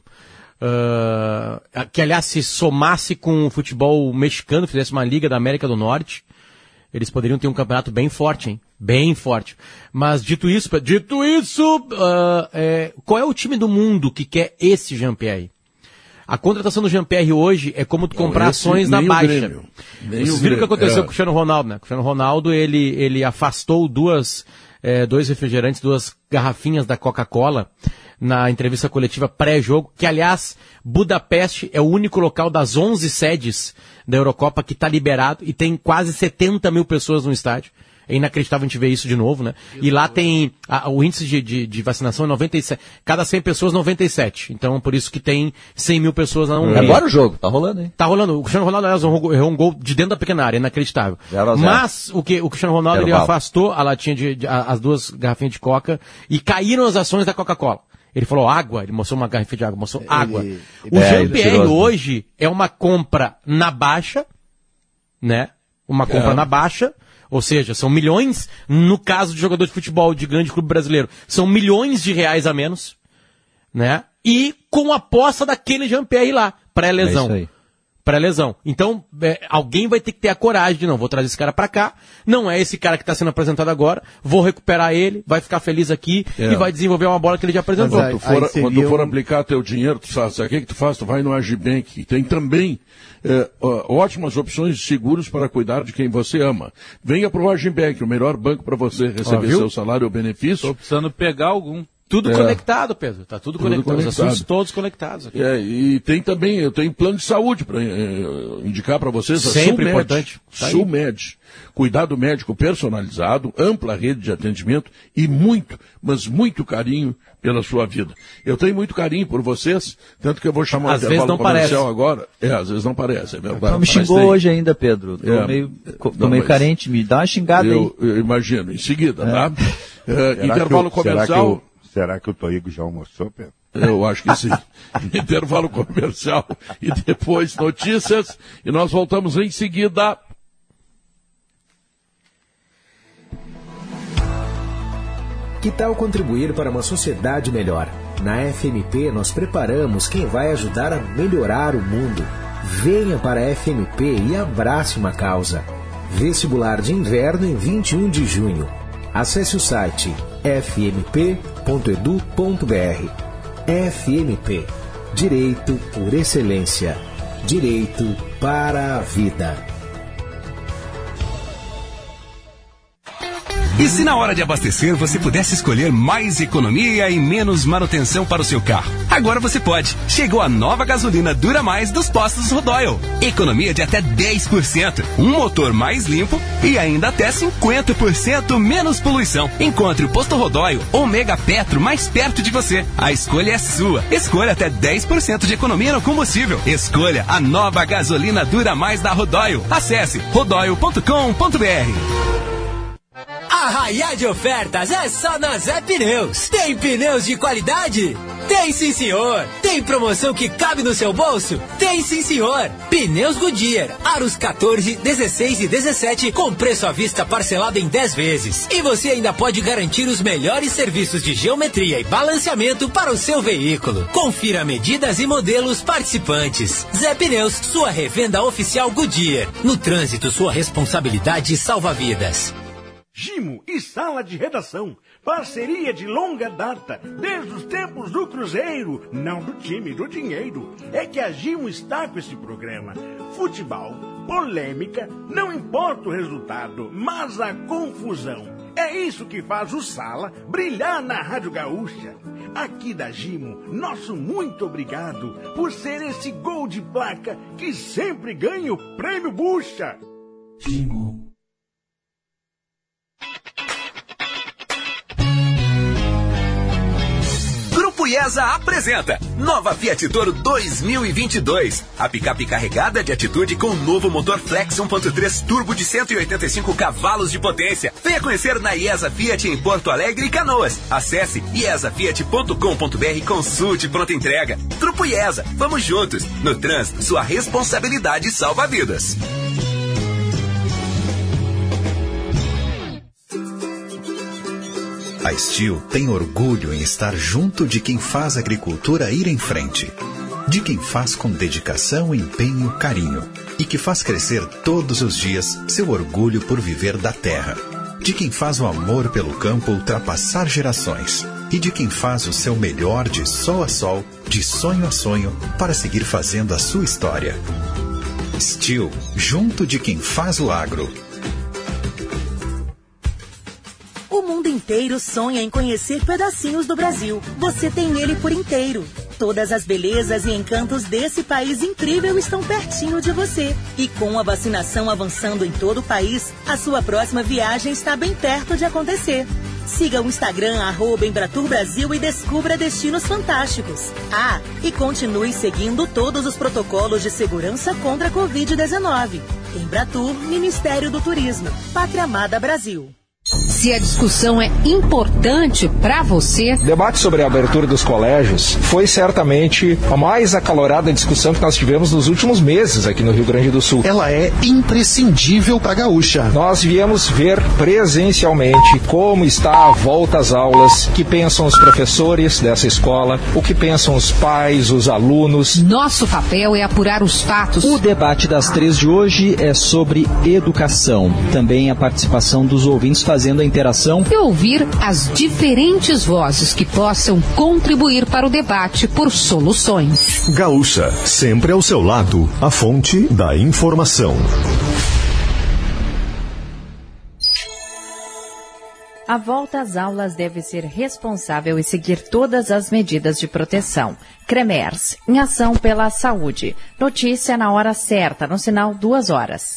Ah, que, aliás, se somasse com o futebol mexicano, fizesse uma Liga da América do Norte, eles poderiam ter um campeonato bem forte, hein? Bem forte. Mas, dito isso, dito isso, ah, é, qual é o time do mundo que quer esse Jean-Pierre? A contratação do Jean-Pierre hoje é como tu Não, comprar esse ações na nem o baixa. Grêmio. Nem Vocês o viram o que Grêmio, aconteceu é. com o Cristiano Ronaldo, né? O Cristiano Ronaldo, ele, ele afastou duas, eh, dois refrigerantes, duas garrafinhas da Coca-Cola na entrevista coletiva pré-jogo, que, aliás, Budapeste é o único local das onze sedes da Eurocopa que está liberado e tem quase setenta mil pessoas no estádio. É inacreditável a gente ver isso de novo, né? E lá tem, a- o índice de, de, de vacinação é noventa e sete, cada cem pessoas, noventa e sete. Então, por isso que tem cem mil pessoas na Hungria. Agora o jogo, tá rolando, hein? Tá rolando. O Cristiano Ronaldo, aliás, errou, errou um gol de dentro da pequena área, inacreditável. Zero a zero. Mas o que o Cristiano Ronaldo ele Intervalo. afastou a latinha de, de- a- as duas garrafinhas de coca e caíram as ações da Coca-Cola. Ele falou água, ele mostrou uma garrafinha de água, mostrou água. O ele- É, Jean-Pierre mentiroso. hoje é uma compra na baixa, né? Uma compra É. na baixa. Ou seja, são milhões, no caso de jogador de futebol de grande clube brasileiro, são milhões de reais a menos, né? E com a aposta daquele Jean-Pierre lá, É pré-lesão. isso aí. pré-lesão. Então, é, alguém vai ter que ter a coragem de, não, vou trazer esse cara pra cá, não é esse cara que está sendo apresentado agora, vou recuperar ele, vai ficar feliz aqui é. e vai desenvolver uma bola que ele já apresentou. Quando tu for, quando tu for um... aplicar teu dinheiro, tu faz, o que que tu faz? Tu vai no Agibank, tem também é, ó, ótimas opções de seguros para cuidar de quem você ama. Venha pro Agibank, o melhor banco para você receber ó, seu salário ou benefício. Tô precisando pegar algum. Tudo é. conectado, Pedro. Tá tudo, tudo conectado. conectado. Os assuntos todos conectados aqui. É, e tem também, eu tenho plano de saúde para é, indicar para vocês. Sempre importante. Tá Sulmed. Cuidado médico personalizado, ampla rede de atendimento e muito, mas muito carinho pela sua vida. Eu tenho muito carinho por vocês, tanto que eu vou chamar o intervalo comercial agora. É, às vezes não parece, é verdade. Não me xingou tem... hoje ainda, Pedro. Tô é, meio, tô não, meio carente, me dá uma xingada eu, aí. Eu imagino, em seguida, é. tá? É, intervalo o, comercial... Será que o Toigo já almoçou, Pedro? Eu acho que sim. Intervalo comercial e depois notícias. E nós voltamos em seguida. Que tal contribuir para uma sociedade melhor? Na F M P nós preparamos quem vai ajudar a melhorar o mundo. Venha para a F M P e abrace uma causa. Vestibular de inverno em vinte e um de junho. Acesse o site f m p ponto e d u ponto b r. F M P. Direito por excelência. Direito para a vida. E se na hora de abastecer você pudesse escolher mais economia e menos manutenção para o seu carro? Agora você pode. Chegou a nova gasolina Dura Mais dos postos Rodoil. Economia de até dez por cento, um motor mais limpo e ainda até cinquenta por cento menos poluição. Encontre o posto Rodoil ou Mega Petro mais perto de você. A escolha é sua. Escolha até dez por cento de economia no combustível. Escolha a nova gasolina Dura Mais da Rodoil. Acesse rodoil ponto com ponto b r. Arraiar de ofertas é só na Zé Pneus. Tem pneus de qualidade? Tem sim, senhor. Tem promoção que cabe no seu bolso? Tem sim, senhor. Pneus Goodyear, aros quatorze, dezesseis e dezessete com preço à vista parcelado em dez vezes. E você ainda pode garantir os melhores serviços de geometria e balanceamento para o seu veículo. Confira medidas e modelos participantes. Zé Pneus, sua revenda oficial Goodyear. No trânsito, sua responsabilidade salva vidas. Gimo e Sala de Redação, parceria de longa data, desde os tempos do Cruzeiro, não do time, do dinheiro. É que a Gimo está com esse programa. Futebol, polêmica, não importa o resultado, mas a confusão. É isso que faz o Sala brilhar na Rádio Gaúcha. Aqui da Gimo, nosso muito obrigado por ser esse gol de placa que sempre ganha o Prêmio Bucha. Gimo. Grupo IESA apresenta nova Fiat Toro dois mil e vinte e dois. A picape carregada de atitude com o novo motor Flex um ponto três turbo de cento e oitenta e cinco cavalos de potência. Venha conhecer na IESA Fiat em Porto Alegre e Canoas. Acesse i e s a fiat ponto com ponto b r e consulte pronta entrega. Grupo IESA, vamos juntos. No trânsito, sua responsabilidade salva vidas. A Steel tem orgulho em estar junto de quem faz a agricultura ir em frente. De quem faz com dedicação, empenho, carinho. E que faz crescer todos os dias seu orgulho por viver da terra. De quem faz o amor pelo campo ultrapassar gerações. E de quem faz o seu melhor de sol a sol, de sonho a sonho, para seguir fazendo a sua história. Steel, junto de quem faz o agro. O mundo inteiro sonha em conhecer pedacinhos do Brasil. Você tem ele por inteiro. Todas as belezas e encantos desse país incrível estão pertinho de você. E com a vacinação avançando em todo o país, a sua próxima viagem está bem perto de acontecer. Siga o Instagram, arroba Embratur Brasil e descubra destinos fantásticos. Ah, e continue seguindo todos os protocolos de segurança contra a covid dezenove. Embratur, Ministério do Turismo. Pátria Amada Brasil. Se a discussão é importante para você... O debate sobre a abertura dos colégios foi certamente a mais acalorada discussão que nós tivemos nos últimos meses aqui no Rio Grande do Sul. Ela é imprescindível para a gaúcha. Nós viemos ver presencialmente como está a volta às aulas, o que pensam os professores dessa escola, o que pensam os pais, os alunos. Nosso papel é apurar os fatos. O debate das três de hoje é sobre educação. Também a participação dos ouvintes fazendo a interação. E ouvir as diferentes vozes que possam contribuir para o debate por soluções. Gaúcha, sempre ao seu lado, a fonte da informação. A volta às aulas deve ser responsável e seguir todas as medidas de proteção. Cremers, em ação pela saúde. Notícia na hora certa, no sinal duas horas.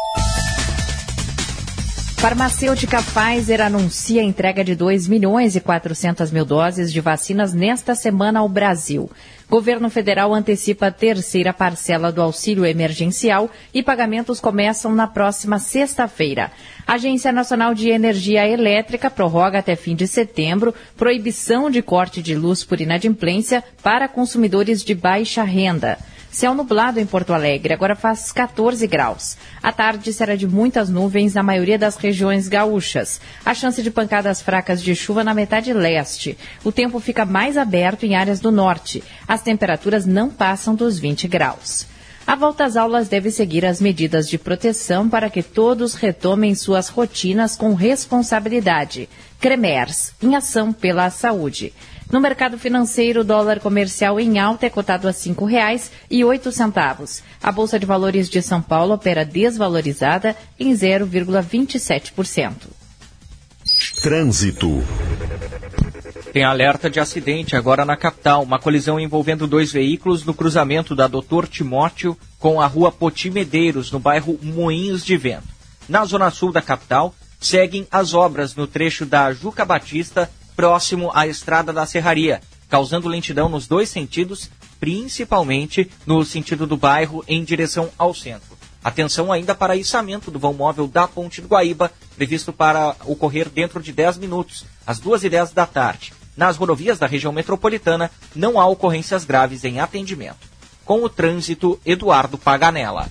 Farmacêutica Pfizer anuncia a entrega de dois milhões e quatrocentas mil doses de vacinas nesta semana ao Brasil. Governo federal antecipa a terceira parcela do auxílio emergencial e pagamentos começam na próxima sexta-feira. Agência Nacional de Energia Elétrica prorroga até fim de setembro proibição de corte de luz por inadimplência para consumidores de baixa renda. Céu nublado em Porto Alegre, agora faz quatorze graus. A tarde será de muitas nuvens na maioria das regiões gaúchas. A chance de pancadas fracas de chuva na metade leste. O tempo fica mais aberto em áreas do norte. As temperaturas não passam dos vinte graus. A volta às aulas deve seguir as medidas de proteção para que todos retomem suas rotinas com responsabilidade. Cremers, em ação pela saúde. No mercado financeiro, o dólar comercial em alta é cotado a cinco reais e oito centavos. A Bolsa de Valores de São Paulo opera desvalorizada em zero vírgula vinte e sete por cento. Trânsito. Tem alerta de acidente agora na capital. Uma colisão envolvendo dois veículos no cruzamento da doutor Timóteo com a rua Poti Medeiros, no bairro Moinhos de Vento. Na zona sul da capital, seguem as obras no trecho da Juca Batista, próximo à Estrada da Serraria, causando lentidão nos dois sentidos, principalmente no sentido do bairro em direção ao centro. Atenção ainda para içamento do vão móvel da Ponte do Guaíba, previsto para ocorrer dentro de dez minutos, às duas e dez da tarde. Nas rodovias da região metropolitana, não há ocorrências graves em atendimento. Com o trânsito, Eduardo Paganella.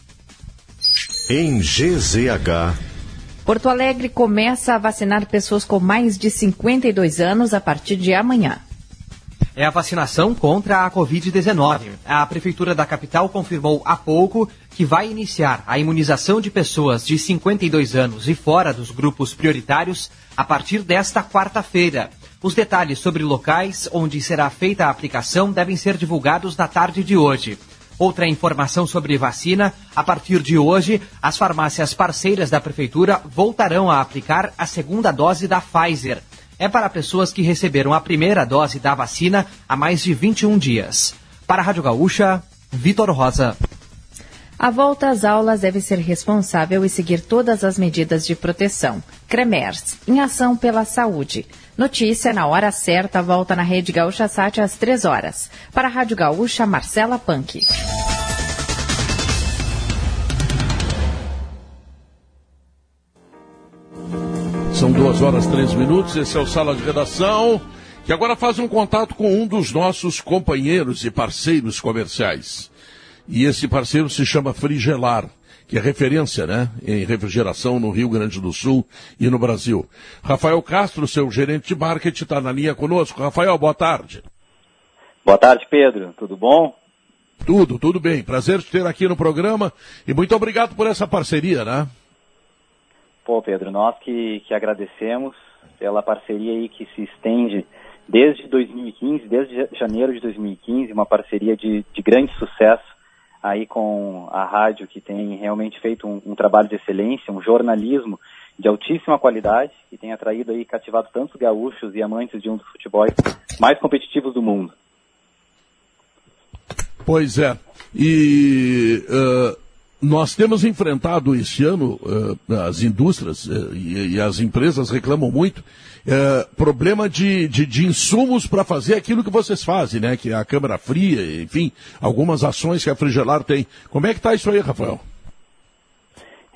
Em G Z H... Porto Alegre começa a vacinar pessoas com mais de cinquenta e dois anos a partir de amanhã. É a vacinação contra a covid dezenove. A Prefeitura da capital confirmou há pouco que vai iniciar a imunização de pessoas de cinquenta e dois anos e fora dos grupos prioritários a partir desta quarta-feira. Os detalhes sobre locais onde será feita a aplicação devem ser divulgados na tarde de hoje. Outra informação sobre vacina, a partir de hoje, as farmácias parceiras da Prefeitura voltarão a aplicar a segunda dose da Pfizer. É para pessoas que receberam a primeira dose da vacina há mais de vinte e um dias. Para a Rádio Gaúcha, Vitor Rosa. A volta às aulas deve ser responsável e seguir todas as medidas de proteção. Cremers, em ação pela saúde. Notícia na hora certa, volta na Rede Gaúcha Sat às três horas. Para a Rádio Gaúcha, Marcela Punk. São duas horas e três minutos, esse é o Sala de Redação, que agora faz um contato com um dos nossos companheiros e parceiros comerciais. E esse parceiro se chama Frigelar, que é referência, né, em refrigeração no Rio Grande do Sul e no Brasil. Rafael Castro, seu gerente de marketing, está na linha conosco. Rafael, boa tarde. Boa tarde, Pedro. Tudo bom? Tudo, tudo bem. Prazer te ter aqui no programa e muito obrigado por essa parceria, né? Pô, Pedro, nós que, que agradecemos pela parceria aí que se estende desde dois mil e quinze, desde janeiro de dois mil e quinze, uma parceria de, de grande sucesso aí com a rádio, que tem realmente feito um, um trabalho de excelência, um jornalismo de altíssima qualidade, que tem atraído aí, cativado tantos gaúchos e amantes de um dos futebols mais competitivos do mundo. Pois é, e uh, nós temos enfrentado esse ano, uh, as indústrias uh, e, e as empresas reclamam muito, uh, problema de, de, de insumos para fazer aquilo que vocês fazem, né? Que é a câmara fria, enfim, algumas ações que a Frigelar tem. Como é que está isso aí, Rafael?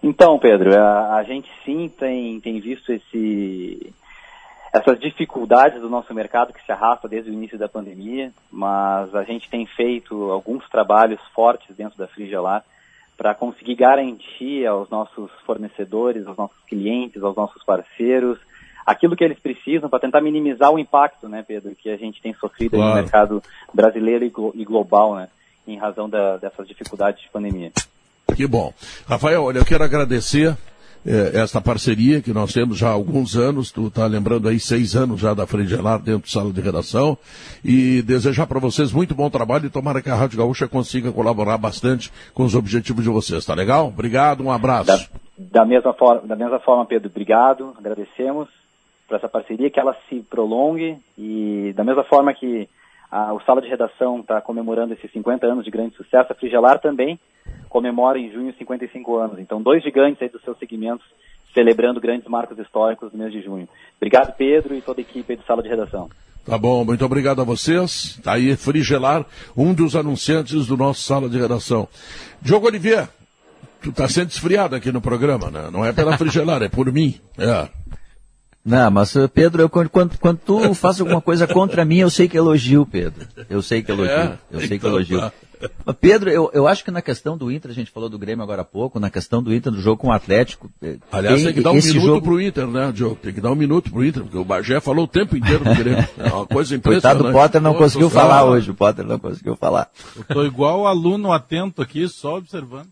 Então, Pedro, a, a gente sim tem, tem visto esse, essas dificuldades do nosso mercado que se arrasta desde o início da pandemia, mas a gente tem feito alguns trabalhos fortes dentro da Frigelar para conseguir garantir aos nossos fornecedores, aos nossos clientes, aos nossos parceiros, aquilo que eles precisam para tentar minimizar o impacto, né, Pedro, que a gente tem sofrido claro. no mercado brasileiro e, glo- e global, né, em razão da, dessas dificuldades de pandemia. Que bom. Rafael, olha, eu quero agradecer eh, esta parceria que nós temos já há alguns anos, tu está lembrando aí seis anos já da Frigelar dentro da sala de redação, e desejar para vocês muito bom trabalho e tomara que a Rádio Gaúcha consiga colaborar bastante com os objetivos de vocês, tá legal? Obrigado, um abraço. Da, da, mesma, forma, da mesma forma, Pedro, obrigado, agradecemos por essa parceria, que ela se prolongue, e da mesma forma que a, o Sala de Redação está comemorando esses cinquenta anos de grande sucesso, a Frigelar também comemora em junho cinquenta e cinco anos. Então, dois gigantes aí dos seus segmentos celebrando grandes marcos históricos no mês de junho. Obrigado, Pedro, e toda a equipe aí do Sala de Redação. Tá bom, muito obrigado a vocês. Tá aí Frigelar, um dos anunciantes do nosso Sala de Redação. Diogo Olivier, tu tá sendo esfriado aqui no programa, né? Não é pela Frigelar, é por mim. É. Não, mas Pedro, eu, quando, quando, quando tu faz alguma coisa contra mim, eu sei que elogio, Pedro. Eu sei que elogio, é, eu sei então que elogio. Tá. Mas Pedro, eu, eu acho que na questão do Inter, a gente falou do Grêmio agora há pouco, na questão do Inter, do jogo com o Atlético... Aliás, tem, tem que dar um minuto jogo... pro Inter, né, Diogo? Tem que dar um minuto pro Inter, porque o Bagé falou o tempo inteiro do Grêmio. É uma coisa impressionante. Coitado, o Potter não Pô, conseguiu falar só... hoje, o Potter não conseguiu falar. Eu tô igual aluno atento aqui, só observando.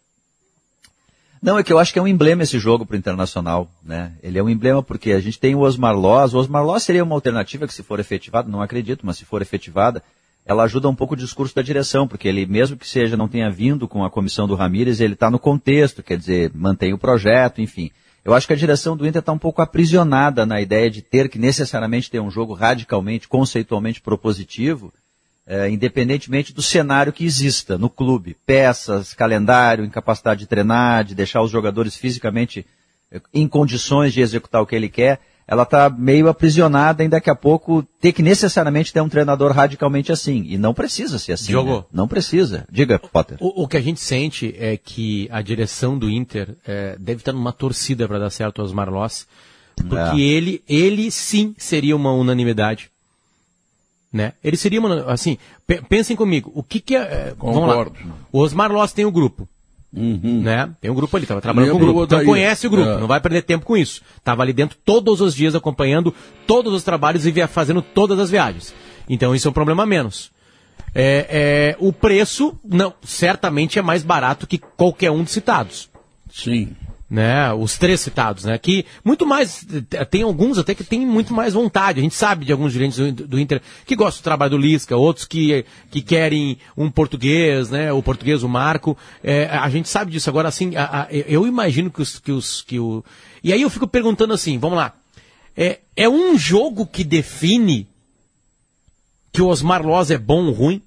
Não, é que eu acho que é um emblema esse jogo pro Internacional, né? Ele é um emblema porque a gente tem o Osmar Loz. O Osmar Loz seria uma alternativa que, se for efetivada, não acredito, mas se for efetivada, ela ajuda um pouco o discurso da direção, porque ele, mesmo que seja, não tenha vindo com a comissão do Ramírez, ele está no contexto, quer dizer, mantém o projeto, enfim. Eu acho que a direção do Inter está um pouco aprisionada na ideia de ter que necessariamente ter um jogo radicalmente, conceitualmente propositivo, É, independentemente do cenário que exista no clube, peças, calendário, incapacidade de treinar, de deixar os jogadores fisicamente em condições de executar o que ele quer, ela está meio aprisionada em daqui a pouco ter que necessariamente ter um treinador radicalmente assim, e não precisa ser assim, né? Não precisa. Diga, Potter. O, o que a gente sente é que a direção do Inter é, deve estar numa torcida para dar certo ao Osmar Loz, porque é. ele, ele sim seria uma unanimidade. Né? Ele seria uma, assim, p- pensem comigo, o que que é, vamos lá, o Osmar Loz tem o grupo, uhum. né? Tem um grupo ali, estava trabalhando Lembro com o grupo, então conhece o grupo, é. não vai perder tempo com isso, estava ali dentro todos os dias acompanhando todos os trabalhos e via, fazendo todas as viagens, então isso é um problema a menos. É, é, o preço, não, certamente é mais barato que qualquer um dos citados. Sim. Né, os três citados, né, que muito mais, tem alguns até que tem muito mais vontade, a gente sabe de alguns gerentes do, do Inter que gostam do trabalho do Lisca, outros que, que querem um português, né, o português, o Marco, é, a gente sabe disso. Agora, assim, a, a, eu imagino que os, que os, que o, e aí eu fico perguntando assim, vamos lá, é, é um jogo que define que o Osmar Loz é bom ou ruim?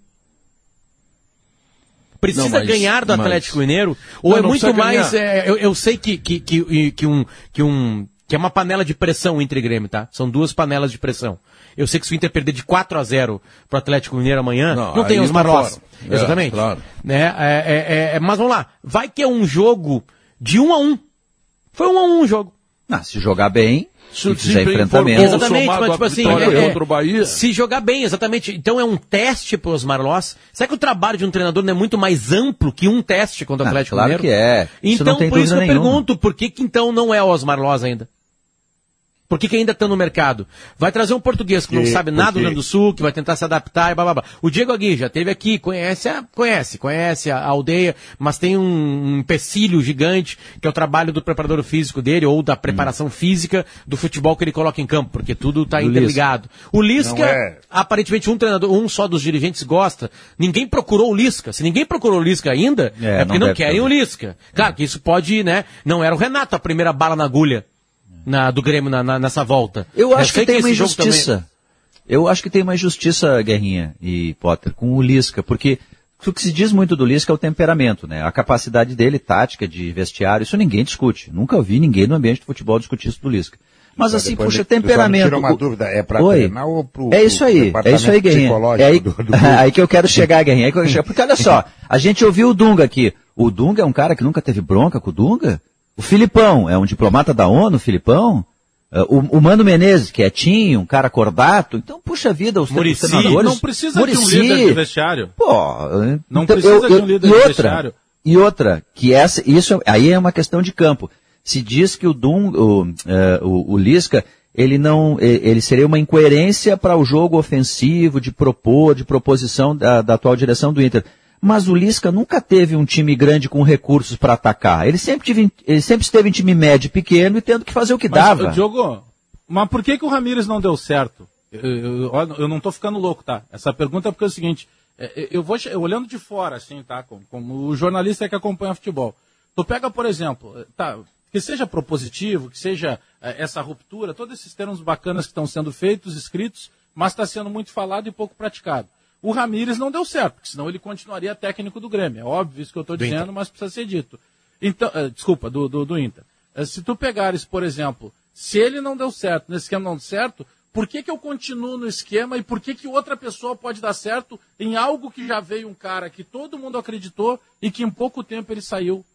Precisa não, mas, ganhar do Atlético mas... Mineiro? Ou não, é não muito mais... É, eu, eu sei que, que, que, que, um, que, um, que é uma panela de pressão Inter e Grêmio, tá? São duas panelas de pressão. Eu sei que se o Inter perder de quatro a zero pro Atlético Mineiro amanhã, não, não tem Osmar Loz. É, exatamente. Claro. Né? É, é, é, mas vamos lá. Vai que é um jogo de um a um. Foi um a um o jogo. Ah, se jogar bem... Se fizer enfrentamento. Exatamente, mas tipo assim, é, é, Bahia. Se jogar bem, exatamente. Então é um teste para o Osmar Loz. Será que o trabalho de um treinador não é muito mais amplo que um teste contra o Atlético Mineiro? Claro que é. Isso então, não tem por isso que eu nenhuma. pergunto, por que, que então não é o Osmar Loz ainda? Por que, que ainda está no mercado? Vai trazer um português que não sabe nada do Rio Grande do Sul, que vai tentar se adaptar e blá, blá, blá. O Diego Aguirre já esteve aqui, conhece a, conhece, conhece a aldeia, mas tem um, um empecilho gigante, que é o trabalho do preparador físico dele, ou da preparação hum. física do futebol que ele coloca em campo, porque tudo está interligado. Lisca. O Lisca, é... aparentemente um treinador, um só dos dirigentes gosta. Ninguém procurou o Lisca. Se ninguém procurou o Lisca ainda, é, é porque não, não querem o Lisca. Claro que isso pode, né? Não era o Renato a primeira bala na agulha. Na, do Grêmio na, na, nessa volta. Eu acho Eu que tem que uma injustiça. Também... Eu acho que tem uma injustiça, Guerrinha e Potter, com o Lisca, porque o que se diz muito do Lisca é o temperamento, né? A capacidade dele, tática, de vestiário, isso ninguém discute. Nunca ouvi ninguém no ambiente de futebol discutir isso do Lisca. Mas assim, puxa, ele, temperamento... Tira uma dúvida, é pra Oi. treinar ou pro, é isso aí, pro é isso aí, Guerrinha. É aí, do, do aí que eu quero chegar, Guerrinha. Aí que eu quero chegar. Porque olha só, a gente ouviu o Dunga aqui. O Dunga é um cara que nunca teve bronca com o Dunga? O Filipão é um diplomata da ONU, o Filipão? O, o Mano Menezes, quietinho, um cara cordato. Então, puxa vida, os Muricy, treinadores... não precisa Muricy, de um líder de vestiário. Pô, não então, precisa eu, eu, de um líder e de outra, vestiário. E outra, que essa, isso aí é uma questão de campo. Se diz que o Dum, o, uh, o, o Lisca, ele não, ele seria uma incoerência para o jogo ofensivo, de propor, de proposição da, da atual direção do Inter. Mas o Lisca nunca teve um time grande com recursos para atacar. Ele sempre, tive, ele sempre esteve em time médio e pequeno e tendo que fazer o que mas, dava. Diogo, mas por que, que o Ramírez não deu certo? Eu, eu, eu, eu não estou ficando louco, tá? Essa pergunta é porque é o seguinte, eu vou eu, olhando de fora, assim, tá? Como, como o jornalista que acompanha futebol. Tu pega, por exemplo, tá, que seja propositivo, que seja é, essa ruptura, todos esses termos bacanas que estão sendo feitos, escritos, mas está sendo muito falado e pouco praticado. O Ramírez não deu certo, porque senão ele continuaria técnico do Grêmio. É óbvio isso que eu estou dizendo, Inter. Mas precisa ser dito. Então, uh, desculpa, do, do, do Inter. Uh, se tu pegares, por exemplo, se ele não deu certo, nesse esquema não deu certo, por que, que eu continuo no esquema e por que, que outra pessoa pode dar certo em algo que já veio um cara que todo mundo acreditou e que em pouco tempo ele saiu?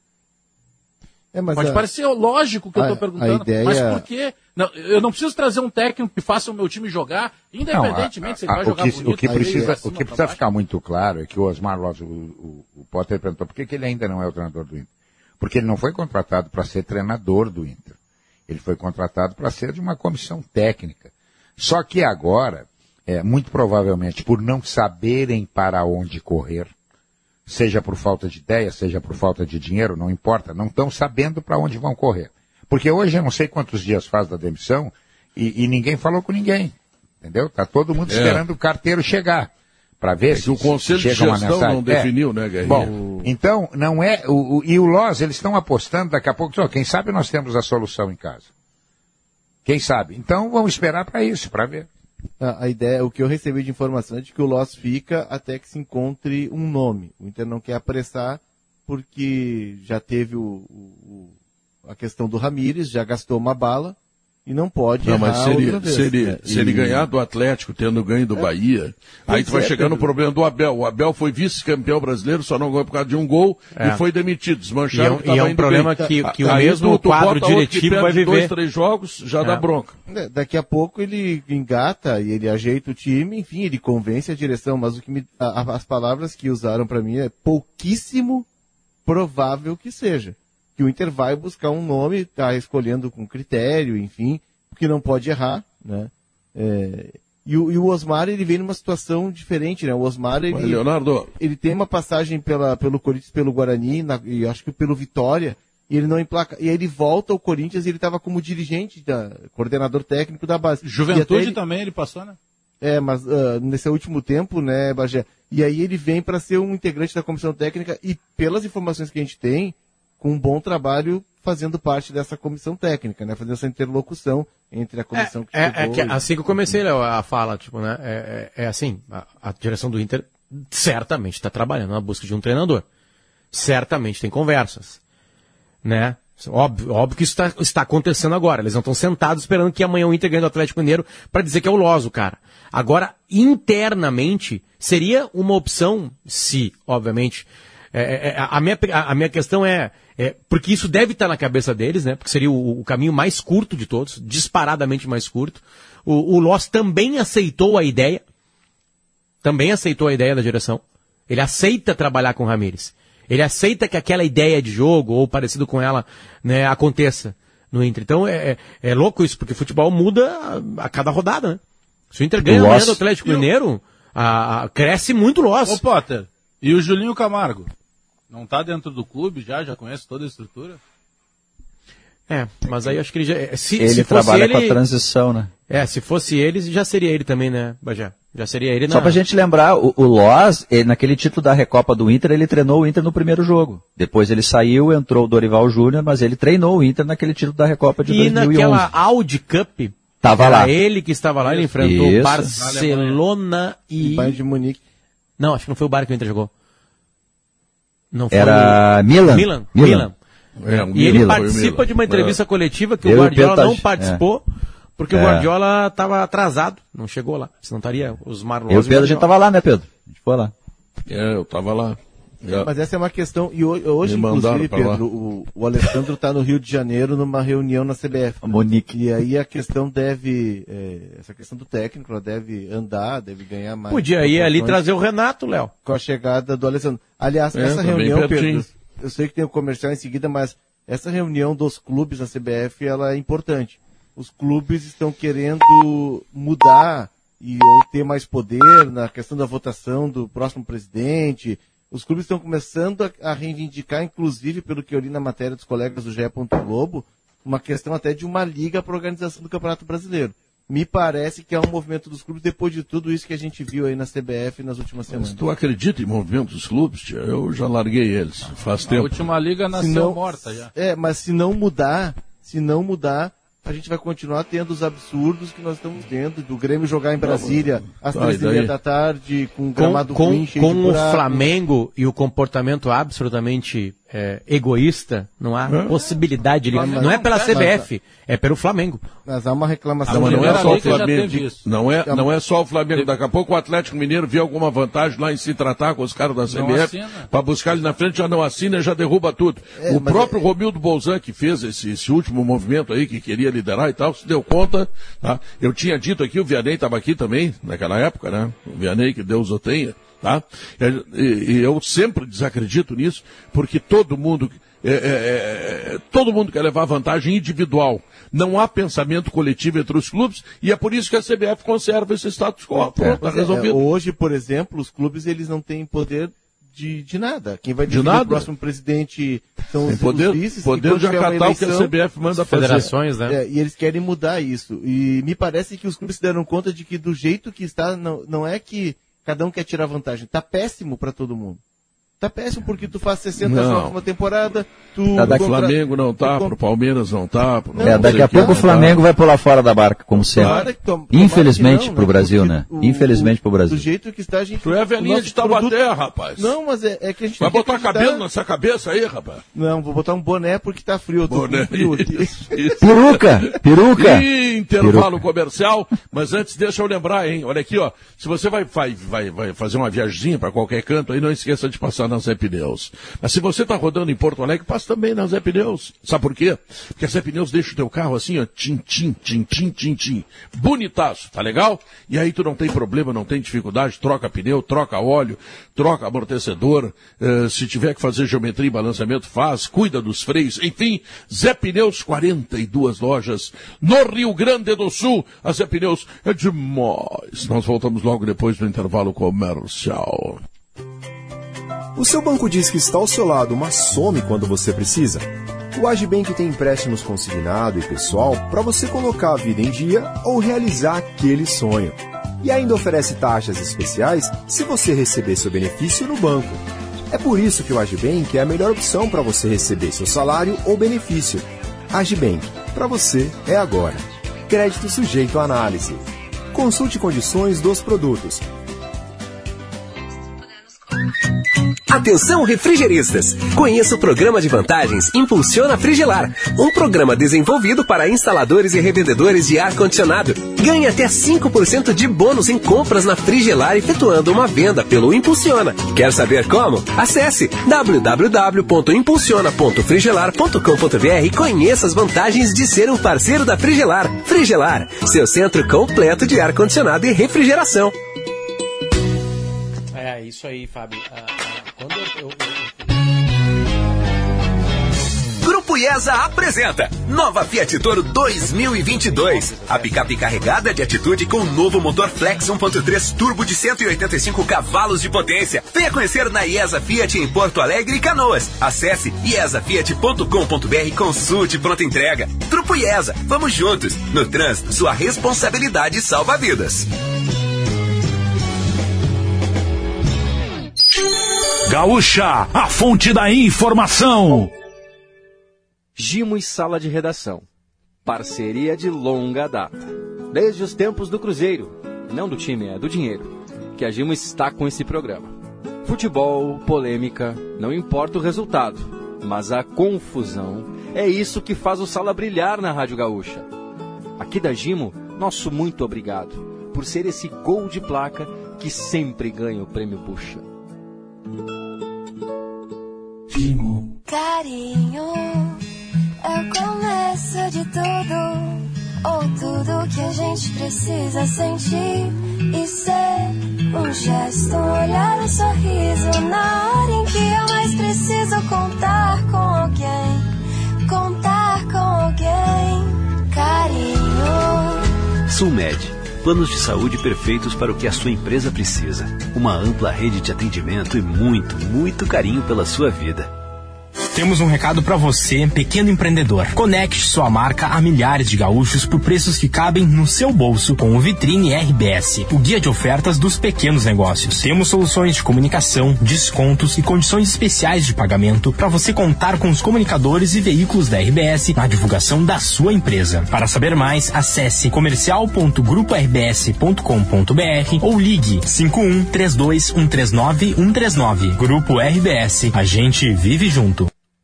É, mas Pode a... parecer lógico que a, eu estou perguntando, ideia... mas por quê? Não, eu não preciso trazer um técnico que faça o meu time jogar, independentemente não, a, a, se ele vai a, jogar o que, bonito. O que precisa, cima, o que precisa ficar muito claro é que o Osmar Loz, o, o, o Potter perguntou por que, que ele ainda não é o treinador do Inter. Porque ele não foi contratado para ser treinador do Inter. Ele foi contratado para ser de uma comissão técnica. Só que agora, é, muito provavelmente, por não saberem para onde correr, seja por falta de ideia, seja por falta de dinheiro, não importa, não estão sabendo para onde vão correr. Porque hoje eu não sei quantos dias faz da demissão e, e ninguém falou com ninguém, entendeu? Está todo mundo é. esperando o carteiro chegar para ver é se, que o Conselho se de chega uma Gestão mensagem. não definiu, é. né, Guerrinha? Bom, então, não é... O, o, e o Loz, eles estão apostando daqui a pouco, ó, quem sabe nós temos a solução em casa. Quem sabe? Então vamos esperar para isso, para ver. A, a ideia, o que eu recebi de informação é de que o Loz fica até que se encontre um nome. O Inter não quer apressar porque já teve o, o, a questão do Ramírez, já gastou uma bala e não pode não, errar mas se ele, outra vez. Se ele, é, se e... ele ganhar do Atlético, tendo ganho do é. Bahia, pois aí tu vai é, chegar Pedro. no problema do Abel. O Abel foi vice-campeão brasileiro, só não ganhou por causa de um gol é. e foi demitido, desmanchado. E é um, e é um problema bem. que, que o aí mesmo tu, tu quadro diretivo vai viver. Dois, três jogos, já é. dá bronca. Daqui a pouco ele engata e ele ajeita o time, enfim, ele convence a direção, mas o que me, a, as palavras que usaram para mim é pouquíssimo provável que seja. Que o Inter vai buscar um nome, está escolhendo com critério, enfim, porque não pode errar, né? É, e, o, e o Osmar, ele vem numa situação diferente, né? O Osmar, ele, Leonardo. ele tem uma passagem pela, pelo Corinthians, pelo Guarani, na, e acho que pelo Vitória, e ele não emplaca. E aí ele volta ao Corinthians e ele estava como dirigente, da, coordenador técnico da base. Juventude ele, também ele passou, né? É, mas uh, nesse último tempo, né, Bagé? E aí ele vem para ser um integrante da comissão técnica e, pelas informações que a gente tem, com um bom trabalho fazendo parte dessa comissão técnica, né? Fazendo essa interlocução entre a comissão é, que é, é que e... assim que eu comecei a fala, tipo, né? É, é, é assim, a, a direção do Inter certamente está trabalhando na busca de um treinador. Certamente tem conversas, né? Óbvio, óbvio que isso tá, está acontecendo agora. Eles não estão sentados esperando que amanhã o Inter ganhe do Atlético Mineiro para dizer que é o Lozo, cara. Agora, internamente, seria uma opção, se, obviamente... É, é, a, minha, a minha questão é, é, porque isso deve estar na cabeça deles, né? Porque seria o, o caminho mais curto de todos, disparadamente mais curto. O, o Loz também aceitou a ideia, também aceitou a ideia da direção. Ele aceita trabalhar com o Ramírez. Ele aceita que aquela ideia de jogo, ou parecido com ela, né, aconteça no Inter. Então é, é, é louco isso, porque o futebol muda a, a cada rodada, né? Se o Inter ganha amanhã do Atlético Mineiro, a, a, cresce muito o Loz. Ô Potter, e o Julinho Camargo? Não está dentro do clube já? Já conhece toda a estrutura? É, mas aí acho que ele já... Se, ele se trabalha ele, com a transição, né? É, se fosse ele, já seria ele também, né, Bagé? Já seria ele. Na... Só pra gente lembrar, o, o Loz, ele, naquele título da Recopa do Inter, ele treinou o Inter no primeiro jogo. Depois ele saiu, entrou o Dorival Júnior, mas ele treinou o Inter naquele título da Recopa de e dois mil e onze. E naquela Audi Cup, tava era lá. ele que estava lá, ele enfrentou Isso. Barcelona e... e Bayern de Munique. Não, acho que não foi o Bayern que o Inter jogou. Não foi Era o... Milan. Milan. Milan. Milan. É, e ele Milan, participa de uma entrevista é. coletiva que Eu o Guardiola Peta... não participou, é. porque é. o Guardiola estava atrasado, não chegou lá. Senão estaria os Marlos. Eu e o Pedro, a gente estava lá, né, Pedro? A gente foi lá. É, eu estava lá. É, mas essa é uma questão, e hoje, hoje inclusive, Pedro, o, o Alessandro está no Rio de Janeiro numa reunião na C B F. A Monique. E aí a questão deve, é, essa questão do técnico, ela deve andar, deve ganhar mais. Podia ir ali trazer o Renato, Léo. Com a chegada do Alessandro. Aliás, é, essa reunião, Pedro, eu sei que tem o comercial em seguida, mas essa reunião dos clubes na C B F, ela é importante. Os clubes estão querendo mudar e ou ter mais poder na questão da votação do próximo presidente. Os clubes estão começando a, a reivindicar, inclusive, pelo que eu li na matéria dos colegas do G E. Globo, uma questão até de uma liga para a organização do Campeonato Brasileiro. Me parece que é um movimento dos clubes depois de tudo isso que a gente viu aí na C B F nas últimas semanas. Mas tu acredita em movimento dos clubes, tia? Eu já larguei eles, faz tempo. A última liga nasceu não, morta já. É, mas se não mudar, se não mudar, a gente vai continuar tendo os absurdos que nós estamos tendo, do Grêmio jogar em Brasília às tá, três e meia da tarde, com um gramado com, ruim, com, cheio com de o buraco. Flamengo e o comportamento absolutamente é, egoísta, não há é. possibilidade de ligar. Não, não é pela C B F, mas, é pelo Flamengo. Mas há uma reclamação. Não, não é só o Flamengo. Não é, não é só o Flamengo. Daqui a pouco o Atlético Mineiro vê alguma vantagem lá em se tratar com os caras da C B F para buscar ele na frente, já não assina, já derruba tudo. É, o próprio é... Romildo Bolzan, que fez esse, esse último movimento aí, que queria liderar e tal, se deu conta. Tá? Eu tinha dito aqui, o Vianney estava aqui também, naquela época, né? O Vianney, que Deus o tenha. Tá? E, e eu sempre desacredito nisso, porque todo mundo, é, é, é, todo mundo quer levar vantagem individual. Não há pensamento coletivo entre os clubes e é por isso que a C B F conserva esse status quo. Pronto, tá resolvido. É, hoje, por exemplo, os clubes eles não têm poder de, de nada. Quem vai de nada? O próximo presidente são Tem os, poder, os vices. poder de acatar o que a C B F manda fazer. Federações, né? É, e eles querem mudar isso. E me parece que os clubes se deram conta de que do jeito que está, não, não é que cada um quer tirar vantagem. Tá péssimo para todo mundo. Tá péssimo porque tu faz sessenta jogos uma temporada, tu... Tá, daqui... contra... Flamengo não tá, tu... pro Palmeiras não tá... Pro... Não, é, daqui a pouco o Flamengo vai pular fora da barca, como sempre. Claro, Infelizmente não, pro né? Brasil, porque né? O... Infelizmente pro Brasil. Do jeito que está, a gente... Tu é a velhinha de Taubaté, produto... rapaz. Não, mas é, é que a gente... Vai botar cabelo nessa cabeça aí, rapaz? Não, vou botar um boné porque tá frio. Eu tô boné. Frio isso, isso. Peruca, peruca. E intervalo peruca. Comercial, mas antes deixa eu lembrar, hein? Olha aqui, ó. Se você vai, vai, vai, vai fazer uma viagemzinha para qualquer canto, aí não esqueça de passar na Zé Pneus. Mas se você está rodando em Porto Alegre, passa também na Zé Pneus. Sabe por quê? Porque a Zé Pneus deixa o teu carro assim, ó, tim, tim, tim, tim, tim, tim. Bonitaço, tá legal? E aí tu não tem problema, não tem dificuldade, troca pneu, troca óleo, troca amortecedor, uh, se tiver que fazer geometria e balanceamento, faz, cuida dos freios, enfim, Zé Pneus, quarenta e duas lojas no Rio Grande do Sul. A Zé Pneus é demais. Nós voltamos logo depois do intervalo comercial. O seu banco diz que está ao seu lado, mas some quando você precisa? O Agibank tem empréstimos consignado e pessoal para você colocar a vida em dia ou realizar aquele sonho. E ainda oferece taxas especiais se você receber seu benefício no banco. É por isso que o Agibank é a melhor opção para você receber seu salário ou benefício. Agibank, para você é agora. Crédito sujeito à análise. Consulte condições dos produtos. Atenção, refrigeristas! Conheça o programa de vantagens Impulsiona Frigelar, um programa desenvolvido para instaladores e revendedores de ar-condicionado. Ganhe até cinco por cento de bônus em compras na Frigelar efetuando uma venda pelo Impulsiona. Quer saber como? Acesse w w w ponto impulsiona ponto frigelar ponto com ponto b r e conheça as vantagens de ser um parceiro da Frigelar. Frigelar, seu centro completo de ar-condicionado e refrigeração. É isso aí, Fábio. Ah, quando eu, eu, eu... Grupo IESA apresenta Nova Fiat Toro dois mil e vinte e dois. A picape carregada de atitude com o novo motor Flex um ponto três turbo de cento e oitenta e cinco cavalos de potência. Venha conhecer na IESA Fiat em Porto Alegre e Canoas. Acesse iesa fiat ponto com ponto b r e consulte pronta entrega. Grupo IESA, vamos juntos. No trânsito, sua responsabilidade salva vidas. Gaúcha, a fonte da informação. Gimo e Sala de Redação. Parceria de longa data. Desde os tempos do Cruzeiro, não do time, é do dinheiro, que a Gimo está com esse programa. Futebol, polêmica, não importa o resultado, mas a confusão é isso que faz o Sala brilhar na Rádio Gaúcha. Aqui da Gimo, nosso muito obrigado por ser esse gol de placa que sempre ganha o prêmio Bucha. Gimo. Carinho é o começo de tudo, ou tudo que a gente precisa sentir e ser. Um gesto, um olhar, um sorriso, na hora em que eu mais preciso contar com alguém, contar com alguém. Carinho. Sulmed, planos de saúde perfeitos para o que a sua empresa precisa. Uma ampla rede de atendimento e muito, muito carinho pela sua vida. Temos um recado para você, pequeno empreendedor. Conecte sua marca a milhares de gaúchos por preços que cabem no seu bolso com o Vitrine R B S, o guia de ofertas dos pequenos negócios. Temos soluções de comunicação, descontos e condições especiais de pagamento para você contar com os comunicadores e veículos da R B S na divulgação da sua empresa. Para saber mais, acesse comercial ponto grupo r b s ponto com ponto b r ou ligue cinco um três dois um três nove um três nove. Grupo R B S, a gente vive junto.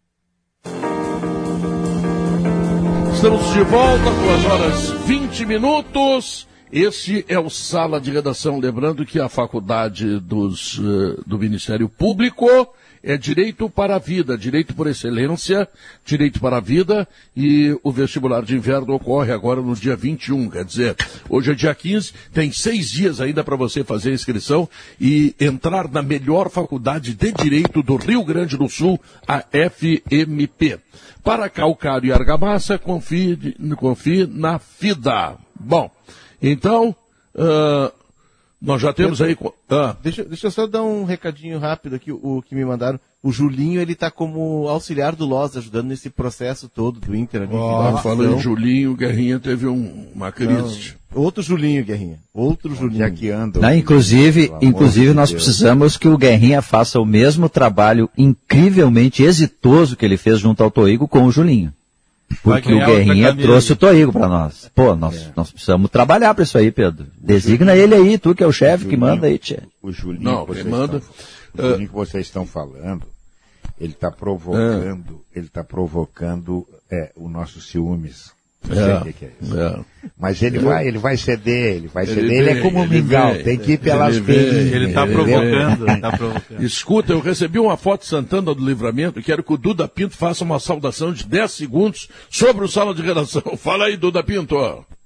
Estamos de volta, duas horas e vinte minutos. Este é o Sala de Redação. Lembrando que a faculdade dos, uh, do Ministério Público é Direito para a Vida, Direito por Excelência, Direito para a Vida, e o vestibular de inverno ocorre agora no dia vinte e um, quer dizer, hoje é dia quinze, tem seis dias ainda para você fazer a inscrição e entrar na melhor faculdade de Direito do Rio Grande do Sul, a F M P. Para calcário e argamassa, confie, confie na FIDA. Bom, então, uh, nós já temos aí... Ah. Deixa, deixa eu só dar um recadinho rápido aqui, o que me mandaram. O Julinho, ele tá como auxiliar do Loz, ajudando nesse processo todo do Inter. Ali, oh, falando em Julinho, o Guerrinha teve um, uma crise. Não, outro Julinho, Guerrinha. Outro Julinho. Que anda, Não, inclusive, inclusive de nós Deus. precisamos que o Guerrinha faça o mesmo trabalho incrivelmente exitoso que ele fez junto ao Toigo com o Julinho. Porque o Guerrinha trouxe o Toigo para nós. Pô, nós, é. nós precisamos trabalhar para isso aí, Pedro. Designa Julinho, ele aí, tu que é o chefe que manda aí, tchê. O Julinho, Não, que vocês manda. Estão, o Julinho que vocês estão falando, ele está provocando, é. ele está provocando é, o nosso ciúmes. Não sei é. o que, que é isso. É. Mas ele eu... vai, ele vai ceder, ele vai ele ceder. Vem, ele é como um mingau, tem que ir pelas pelinhas. Ele está provocando, ele tá provocando. Escuta, eu recebi uma foto de Santana do Livramento e quero que o Duda Pinto faça uma saudação de dez segundos sobre o Sala de Redação. Fala aí, Duda Pinto.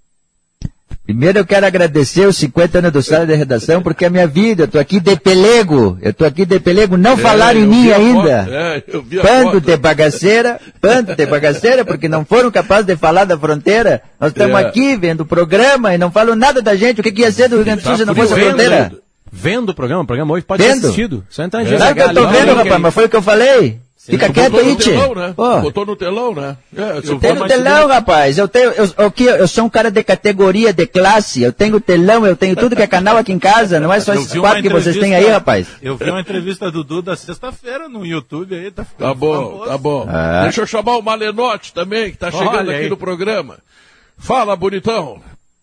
Primeiro eu quero agradecer os cinquenta anos do Sala de Redação, porque é a minha vida, eu tô aqui de pelego, eu tô aqui de pelego, não é, falaram em mim ainda. Foto, é, eu vi a Bando foto. de bagaceira, bando de bagaceira, porque não foram capazes de falar da fronteira. Nós estamos é. aqui vendo o programa e não falam nada da gente, o que, que ia ser do Rio Grande do Sul se não fosse a fronteira? Vendo o programa, o programa hoje pode vendo? ser assistido. Só entrar em é. Sabe que eu tô vendo, rapaz, mas foi o que eu falei. Fica quieto aí, tchê. Né? Oh. Botou no telão, né? É, eu tenho telão, segundo... rapaz. Eu tenho, eu, eu, eu sou um cara de categoria, de classe. Eu tenho telão, eu tenho tudo que é canal aqui em casa. Não é só esses quatro que vocês têm aí, rapaz. Eu vi uma entrevista do Duda sexta-feira no YouTube aí. Tá, tá bom, famoso. Tá bom. Ah. Deixa eu chamar o Malenotti também, que tá chegando Olha aqui aí. no programa. Fala, bonitão.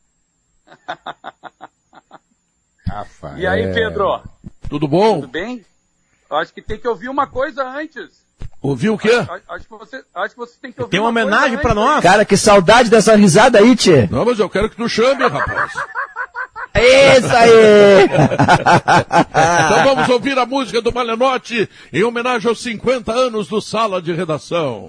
Rafael. E aí, Pedro? Tudo bom? Tudo bem? Acho que tem que ouvir uma coisa antes. Ouvir o quê? Acho, acho, que, você, acho que você tem que ouvir tem uma, uma homenagem pra nós. Cara, que saudade dessa risada aí, tchê. Não, mas eu quero que tu chame, rapaz. Isso aí! Então vamos ouvir a música do Malenotti em homenagem aos cinquenta anos do Sala de Redação.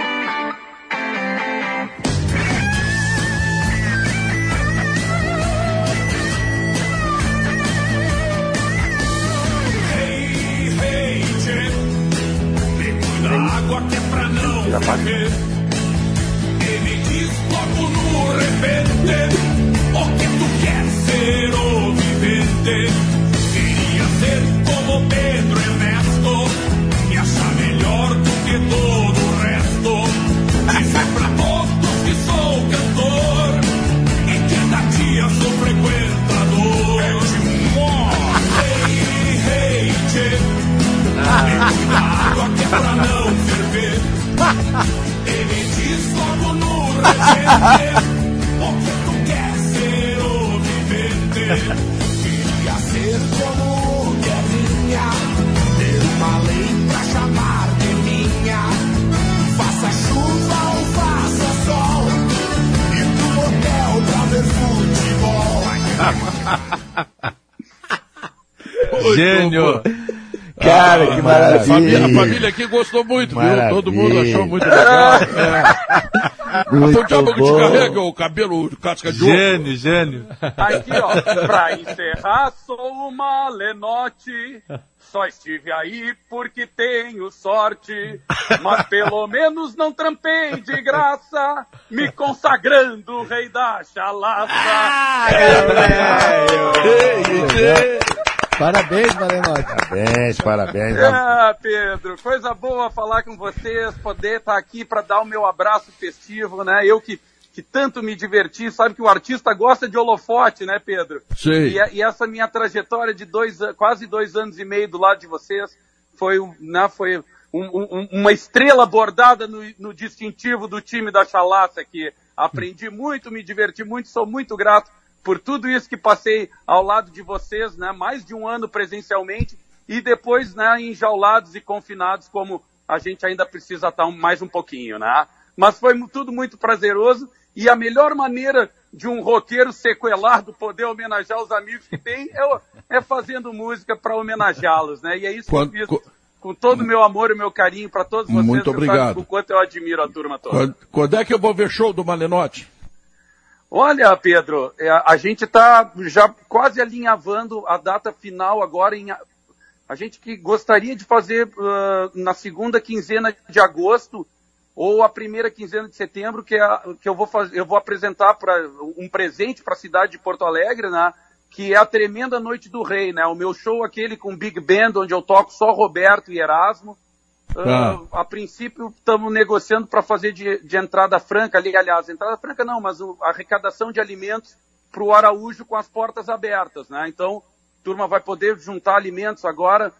Água que é pra não morrer. Ele diz logo no repente: o que tu quer ser ou vivente? Queria ser como Pedro Ernesto e achar melhor do que todo o resto. Dizer pra todos que sou cantor e que da dia sou frequentador. Hey, hey, tchê. Água que é pra não ferver. Ele diz logo no repente: o que tu quer ser ou vivente? Queria ser como o Guerrinha, ter uma lei pra chamar de minha. Faça chuva ou faça sol, e pro hotel pra ver futebol. Gênio! Cara, que maravilha. A família, a família aqui gostou muito, maravilha. Viu? Todo mundo achou muito legal. É. Muito o diabo que te carrega o cabelo casca de ouro. Gênio, gênio. Aqui, ó, pra encerrar, sou uma Lenotte. Só estive aí porque tenho sorte, mas pelo menos não trampei de graça, me consagrando rei da chalaça. Ah, Parabéns, Malenotti. Parabéns, parabéns. É, Pedro, coisa boa falar com vocês, poder estar aqui para dar o meu abraço festivo, né? Eu que, que tanto me diverti, sabe que o artista gosta de holofote, né, Pedro? Sim. E, e essa minha trajetória de dois, quase dois anos e meio do lado de vocês foi, né, foi um, um, uma estrela bordada no, no distintivo do time da Chalaça aqui. Aprendi muito, me diverti muito, sou muito grato por tudo isso que passei ao lado de vocês, né, mais de um ano presencialmente, e depois, né, enjaulados e confinados, como a gente ainda precisa estar mais um pouquinho, né? Mas foi tudo muito prazeroso, e a melhor maneira de um roqueiro sequelado poder homenagear os amigos que tem é, é fazendo música para homenageá-los, né? E é isso quando, que eu fiz com todo o meu amor e meu carinho para todos vocês. Muito obrigado. O quanto eu admiro a turma toda. Quando, quando é que eu vou ver show do Malenotti? Olha, Pedro, a gente está já quase alinhavando a data final agora. Em, a gente que gostaria de fazer uh, na segunda quinzena de agosto ou a primeira quinzena de setembro, que, é, que eu, vou fazer, eu vou apresentar pra, um presente para a cidade de Porto Alegre, né, que é a Tremenda Noite do Rei, né, o meu show aquele com Big Band, onde eu toco só Roberto e Erasmo. Ah. Uh, a princípio estamos negociando para fazer de, de entrada franca ali, aliás, entrada franca não, mas o, a arrecadação de alimentos para o Araújo com as portas abertas, né? Então, a turma vai poder juntar alimentos agora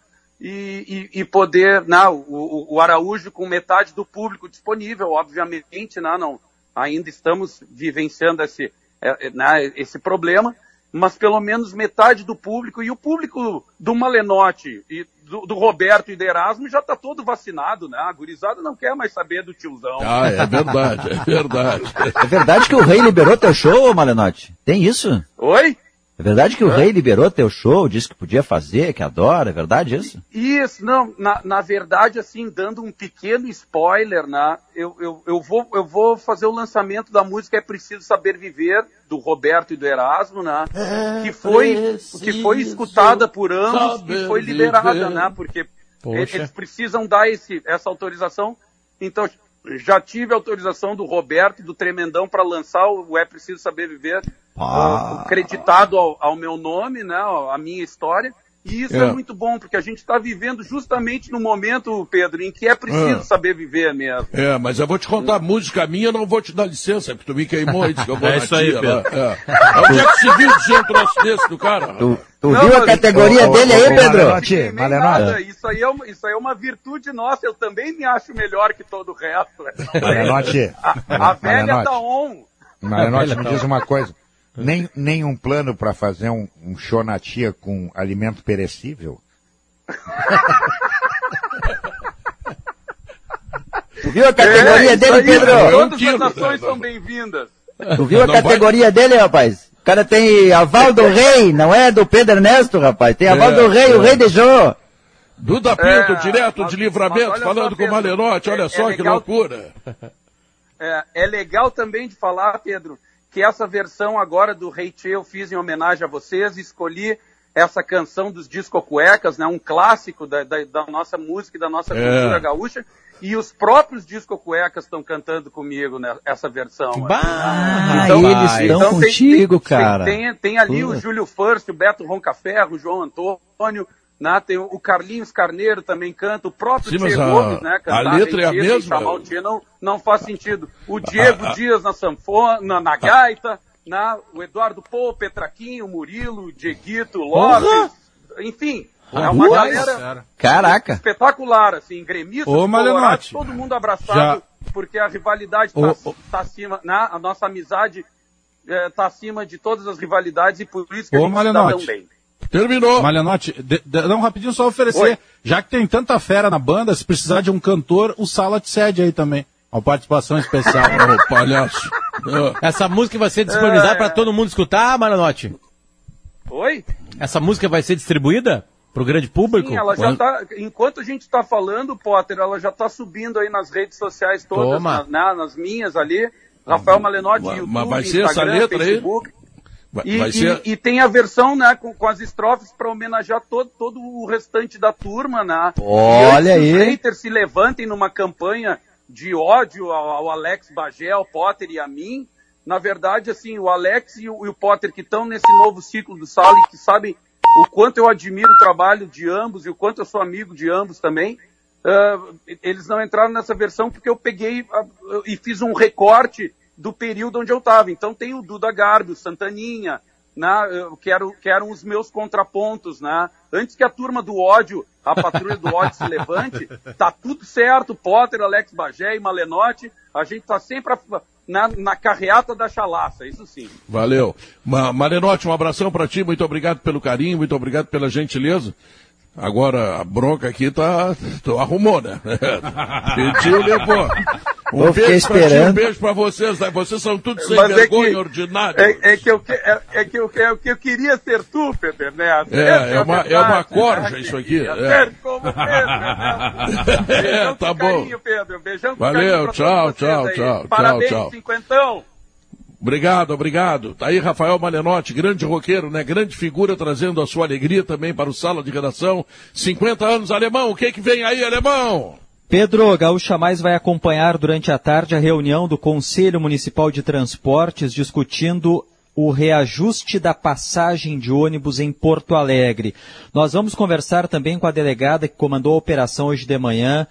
e, e, e poder, né, o, o Araújo com metade do público disponível, obviamente, né, não, ainda estamos vivenciando esse, é, né, esse problema, mas pelo menos metade do público, e o público do Malenotti e do, do Roberto e do Erasmo já está todo vacinado, né? A gurizada não quer mais saber do tiozão. Ah, é verdade, é verdade. É verdade que o rei liberou teu show, Malenotti? Tem isso? Oi? É verdade que o é. rei liberou teu show, disse que podia fazer, que adora, é verdade isso? Isso, não, na, na verdade, assim, dando um pequeno spoiler, né, eu, eu, eu, vou, eu vou fazer o lançamento da música É Preciso Saber Viver, do Roberto e do Erasmo, né, é que, foi, que foi escutada por ambos e foi liberada, viver. né, porque Poxa. eles precisam dar esse, essa autorização, então já tive autorização do Roberto, do Tremendão, para lançar o É Preciso Saber Viver, ah. creditado ao, ao meu nome, né, a minha história, e isso é, é muito bom, porque a gente está vivendo justamente no momento, Pedro, em que é preciso é. saber viver mesmo. É, mas eu vou te contar, música minha, eu não vou te dar licença, porque tu me queimou antes que eu vou é na isso aí, tia, Pedro. Lá. É. Onde é que se viu dizer um troço desse do cara? Tu, tu não, viu a categoria eu, dele eu, aí, eu, Pedro? Malenotti, Malenotti. Isso, aí é uma, isso aí é uma virtude nossa, eu também me acho melhor que todo o resto. Malenotti. A, a velha tá on. Malenotti, me diz uma coisa. Nem, nem um plano para fazer um, um show na tia com alimento perecível? Tu viu a categoria é, dele, aí, Pedro? Todas as ações são bem-vindas. Tu viu a não categoria vai... dele, rapaz? O cara tem aval do rei, não é do Pedro Ernesto, rapaz. Tem aval é, do rei, é. o rei deixou. Duda Pinto, é, direto mas, de Livramento, falando com o Malenotti, olha é, só é que loucura. É, é legal também de falar, Pedro, que essa versão agora do Rei Tchê eu fiz em homenagem a vocês, escolhi essa canção dos Disco Cuecas, né, um clássico da, da, da nossa música e da nossa é. cultura gaúcha, e os próprios Disco Cuecas estão cantando comigo nessa né, versão. Bah, então, eles estão então, contigo, tem, cara. Tem, tem, tem ali Pura. o Júlio First, o Beto Roncaferro, o João Antônio, né, tem o Carlinhos Carneiro também canta, o próprio Sim, Diego a, Gomes, né, cantar a letra é a mesma. Chamar o Tchê não, não faz sentido. O Diego ah, Dias na sanfona, na, na gaita, na, o Eduardo Pô, Petraquinho, o Murilo, o Dieguito, o Lopes, enfim, ah, é uma boa, galera Caraca. espetacular, assim, gremistas, Ô, colorados, todo mundo abraçado, Já... porque a rivalidade Ô, tá, tá acima, né, a nossa amizade é, tá acima de todas as rivalidades e por isso que Ô, a gente está tão bem. Terminou. Malenotti, de, de, não, rapidinho só oferecer, Oi. já que tem tanta fera na banda, se precisar de um cantor, o Sala te cede aí também. Uma participação especial. Ô, palhaço. Essa música vai ser disponibilizada é... para todo mundo escutar, Malenotti? Oi? Essa música vai ser distribuída? Pro grande público? Sim, ela já tá, enquanto a gente está falando, Potter, ela já está subindo aí nas redes sociais todas, na, na, nas minhas ali, Rafael Malenotti, mas, YouTube, mas vai ser Instagram, essa letra Facebook. Aí? Vai, e, vai ser... e, e tem a versão, né, com, com as estrofes para homenagear todo, todo o restante da turma, né? Olha aí. E os haters se levantem numa campanha de ódio ao, ao Alex Bagé, ao Potter e a mim. Na verdade, assim, o Alex e o, e o Potter que estão nesse novo ciclo do Sala e que sabem o quanto eu admiro o trabalho de ambos e o quanto eu sou amigo de ambos também, uh, eles não entraram nessa versão porque eu peguei uh, e fiz um recorte do período onde eu estava. Então tem o Duda Garbi, o Santaninha, né, que, eram, que eram os meus contrapontos. Né? Antes que a turma do ódio, a patrulha do ódio se levante, tá tudo certo, Potter, Alex Bagé e Malenotti, a gente tá sempre... A, Na, na carreata da chalaça, isso sim. Valeu. Ma Malenotti, um abração para ti, muito obrigado pelo carinho, muito obrigado pela gentileza. Agora, a bronca aqui tá... Tu arrumou, né? Pediu, levou. Um eu beijo esperando. pra ti, um beijo pra vocês. Né? Vocês são tudo sem Mas vergonha, é que, ordinário. É, é, que eu, é, é, que eu, é que eu queria ser tu, Pedro Neto. É, é uma, é uma corja né? isso aqui. É. Como Pedro, é, tá bom. Carinho, Pedro. Beijão com Valeu, pra tchau, tchau, aí. tchau. Parabéns, tchau, tchau. cinquentão. Obrigado, obrigado. Tá aí Rafael Malenotti, grande roqueiro, né? Grande figura, trazendo a sua alegria também para o Sala de Redação. cinquenta anos, Alemão. O que que vem aí, Alemão? Pedro, Gaúcha Mais vai acompanhar durante a tarde a reunião do Conselho Municipal de Transportes discutindo o reajuste da passagem de ônibus em Porto Alegre. Nós vamos conversar também com a delegada que comandou a operação hoje de manhã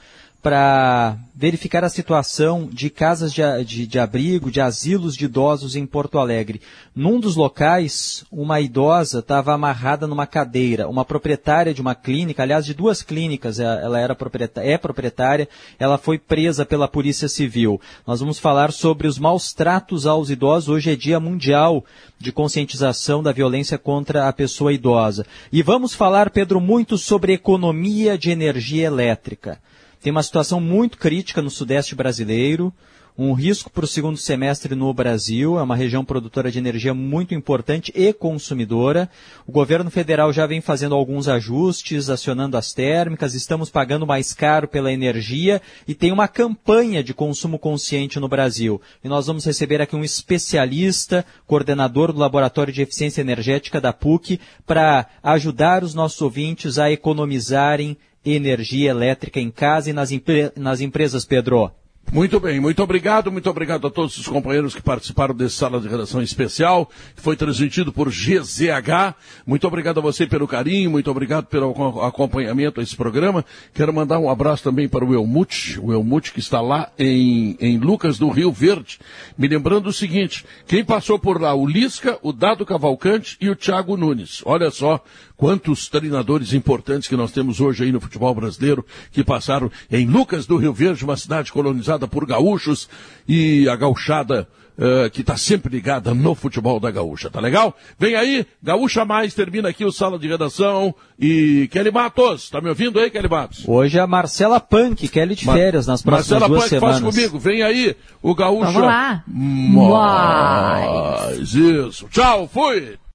para verificar a situação de casas de, de, de abrigo, de asilos de idosos em Porto Alegre. Num dos locais, uma idosa estava amarrada numa cadeira. Uma proprietária de uma clínica, aliás, de duas clínicas, ela era proprietária, é proprietária, ela foi presa pela Polícia Civil. Nós vamos falar sobre os maus tratos aos idosos. Hoje é Dia Mundial de Conscientização da Violência contra a Pessoa Idosa. E vamos falar, Pedro, muito sobre economia de energia elétrica. Tem uma situação muito crítica no sudeste brasileiro, um risco para o segundo semestre no Brasil, é uma região produtora de energia muito importante e consumidora. O governo federal já vem fazendo alguns ajustes, acionando as térmicas, estamos pagando mais caro pela energia e tem uma campanha de consumo consciente no Brasil. E nós vamos receber aqui um especialista, coordenador do Laboratório de Eficiência Energética da P U C, para ajudar os nossos ouvintes a economizarem energia elétrica em casa e nas, empre- nas empresas, Pedro. Muito bem, muito obrigado, muito obrigado a todos os companheiros que participaram desse Sala de Redação Especial, que foi transmitido por G Z H. Muito obrigado a você pelo carinho, muito obrigado pelo acompanhamento a esse programa. Quero mandar um abraço também para o Elmute, o Elmute que está lá em, em Lucas do Rio Verde. Me lembrando o seguinte, quem passou por lá, o Lisca, o Dado Cavalcante e o Thiago Nunes. Olha só quantos treinadores importantes que nós temos hoje aí no futebol brasileiro, que passaram em Lucas do Rio Verde, uma cidade colonizada por gaúchos, e a gauchada uh, que está sempre ligada no futebol da gaúcha, tá legal? Vem aí, Gaúcha Mais, termina aqui o Sala de Redação, e Kelly Matos, tá me ouvindo aí, Kelly Matos? Hoje é a Marcela Punk, Kelly de férias nas próximas Marcela duas Punk, semanas. faz comigo, vem aí, o Gaúcha Vamos lá. Mais, isso, tchau, fui!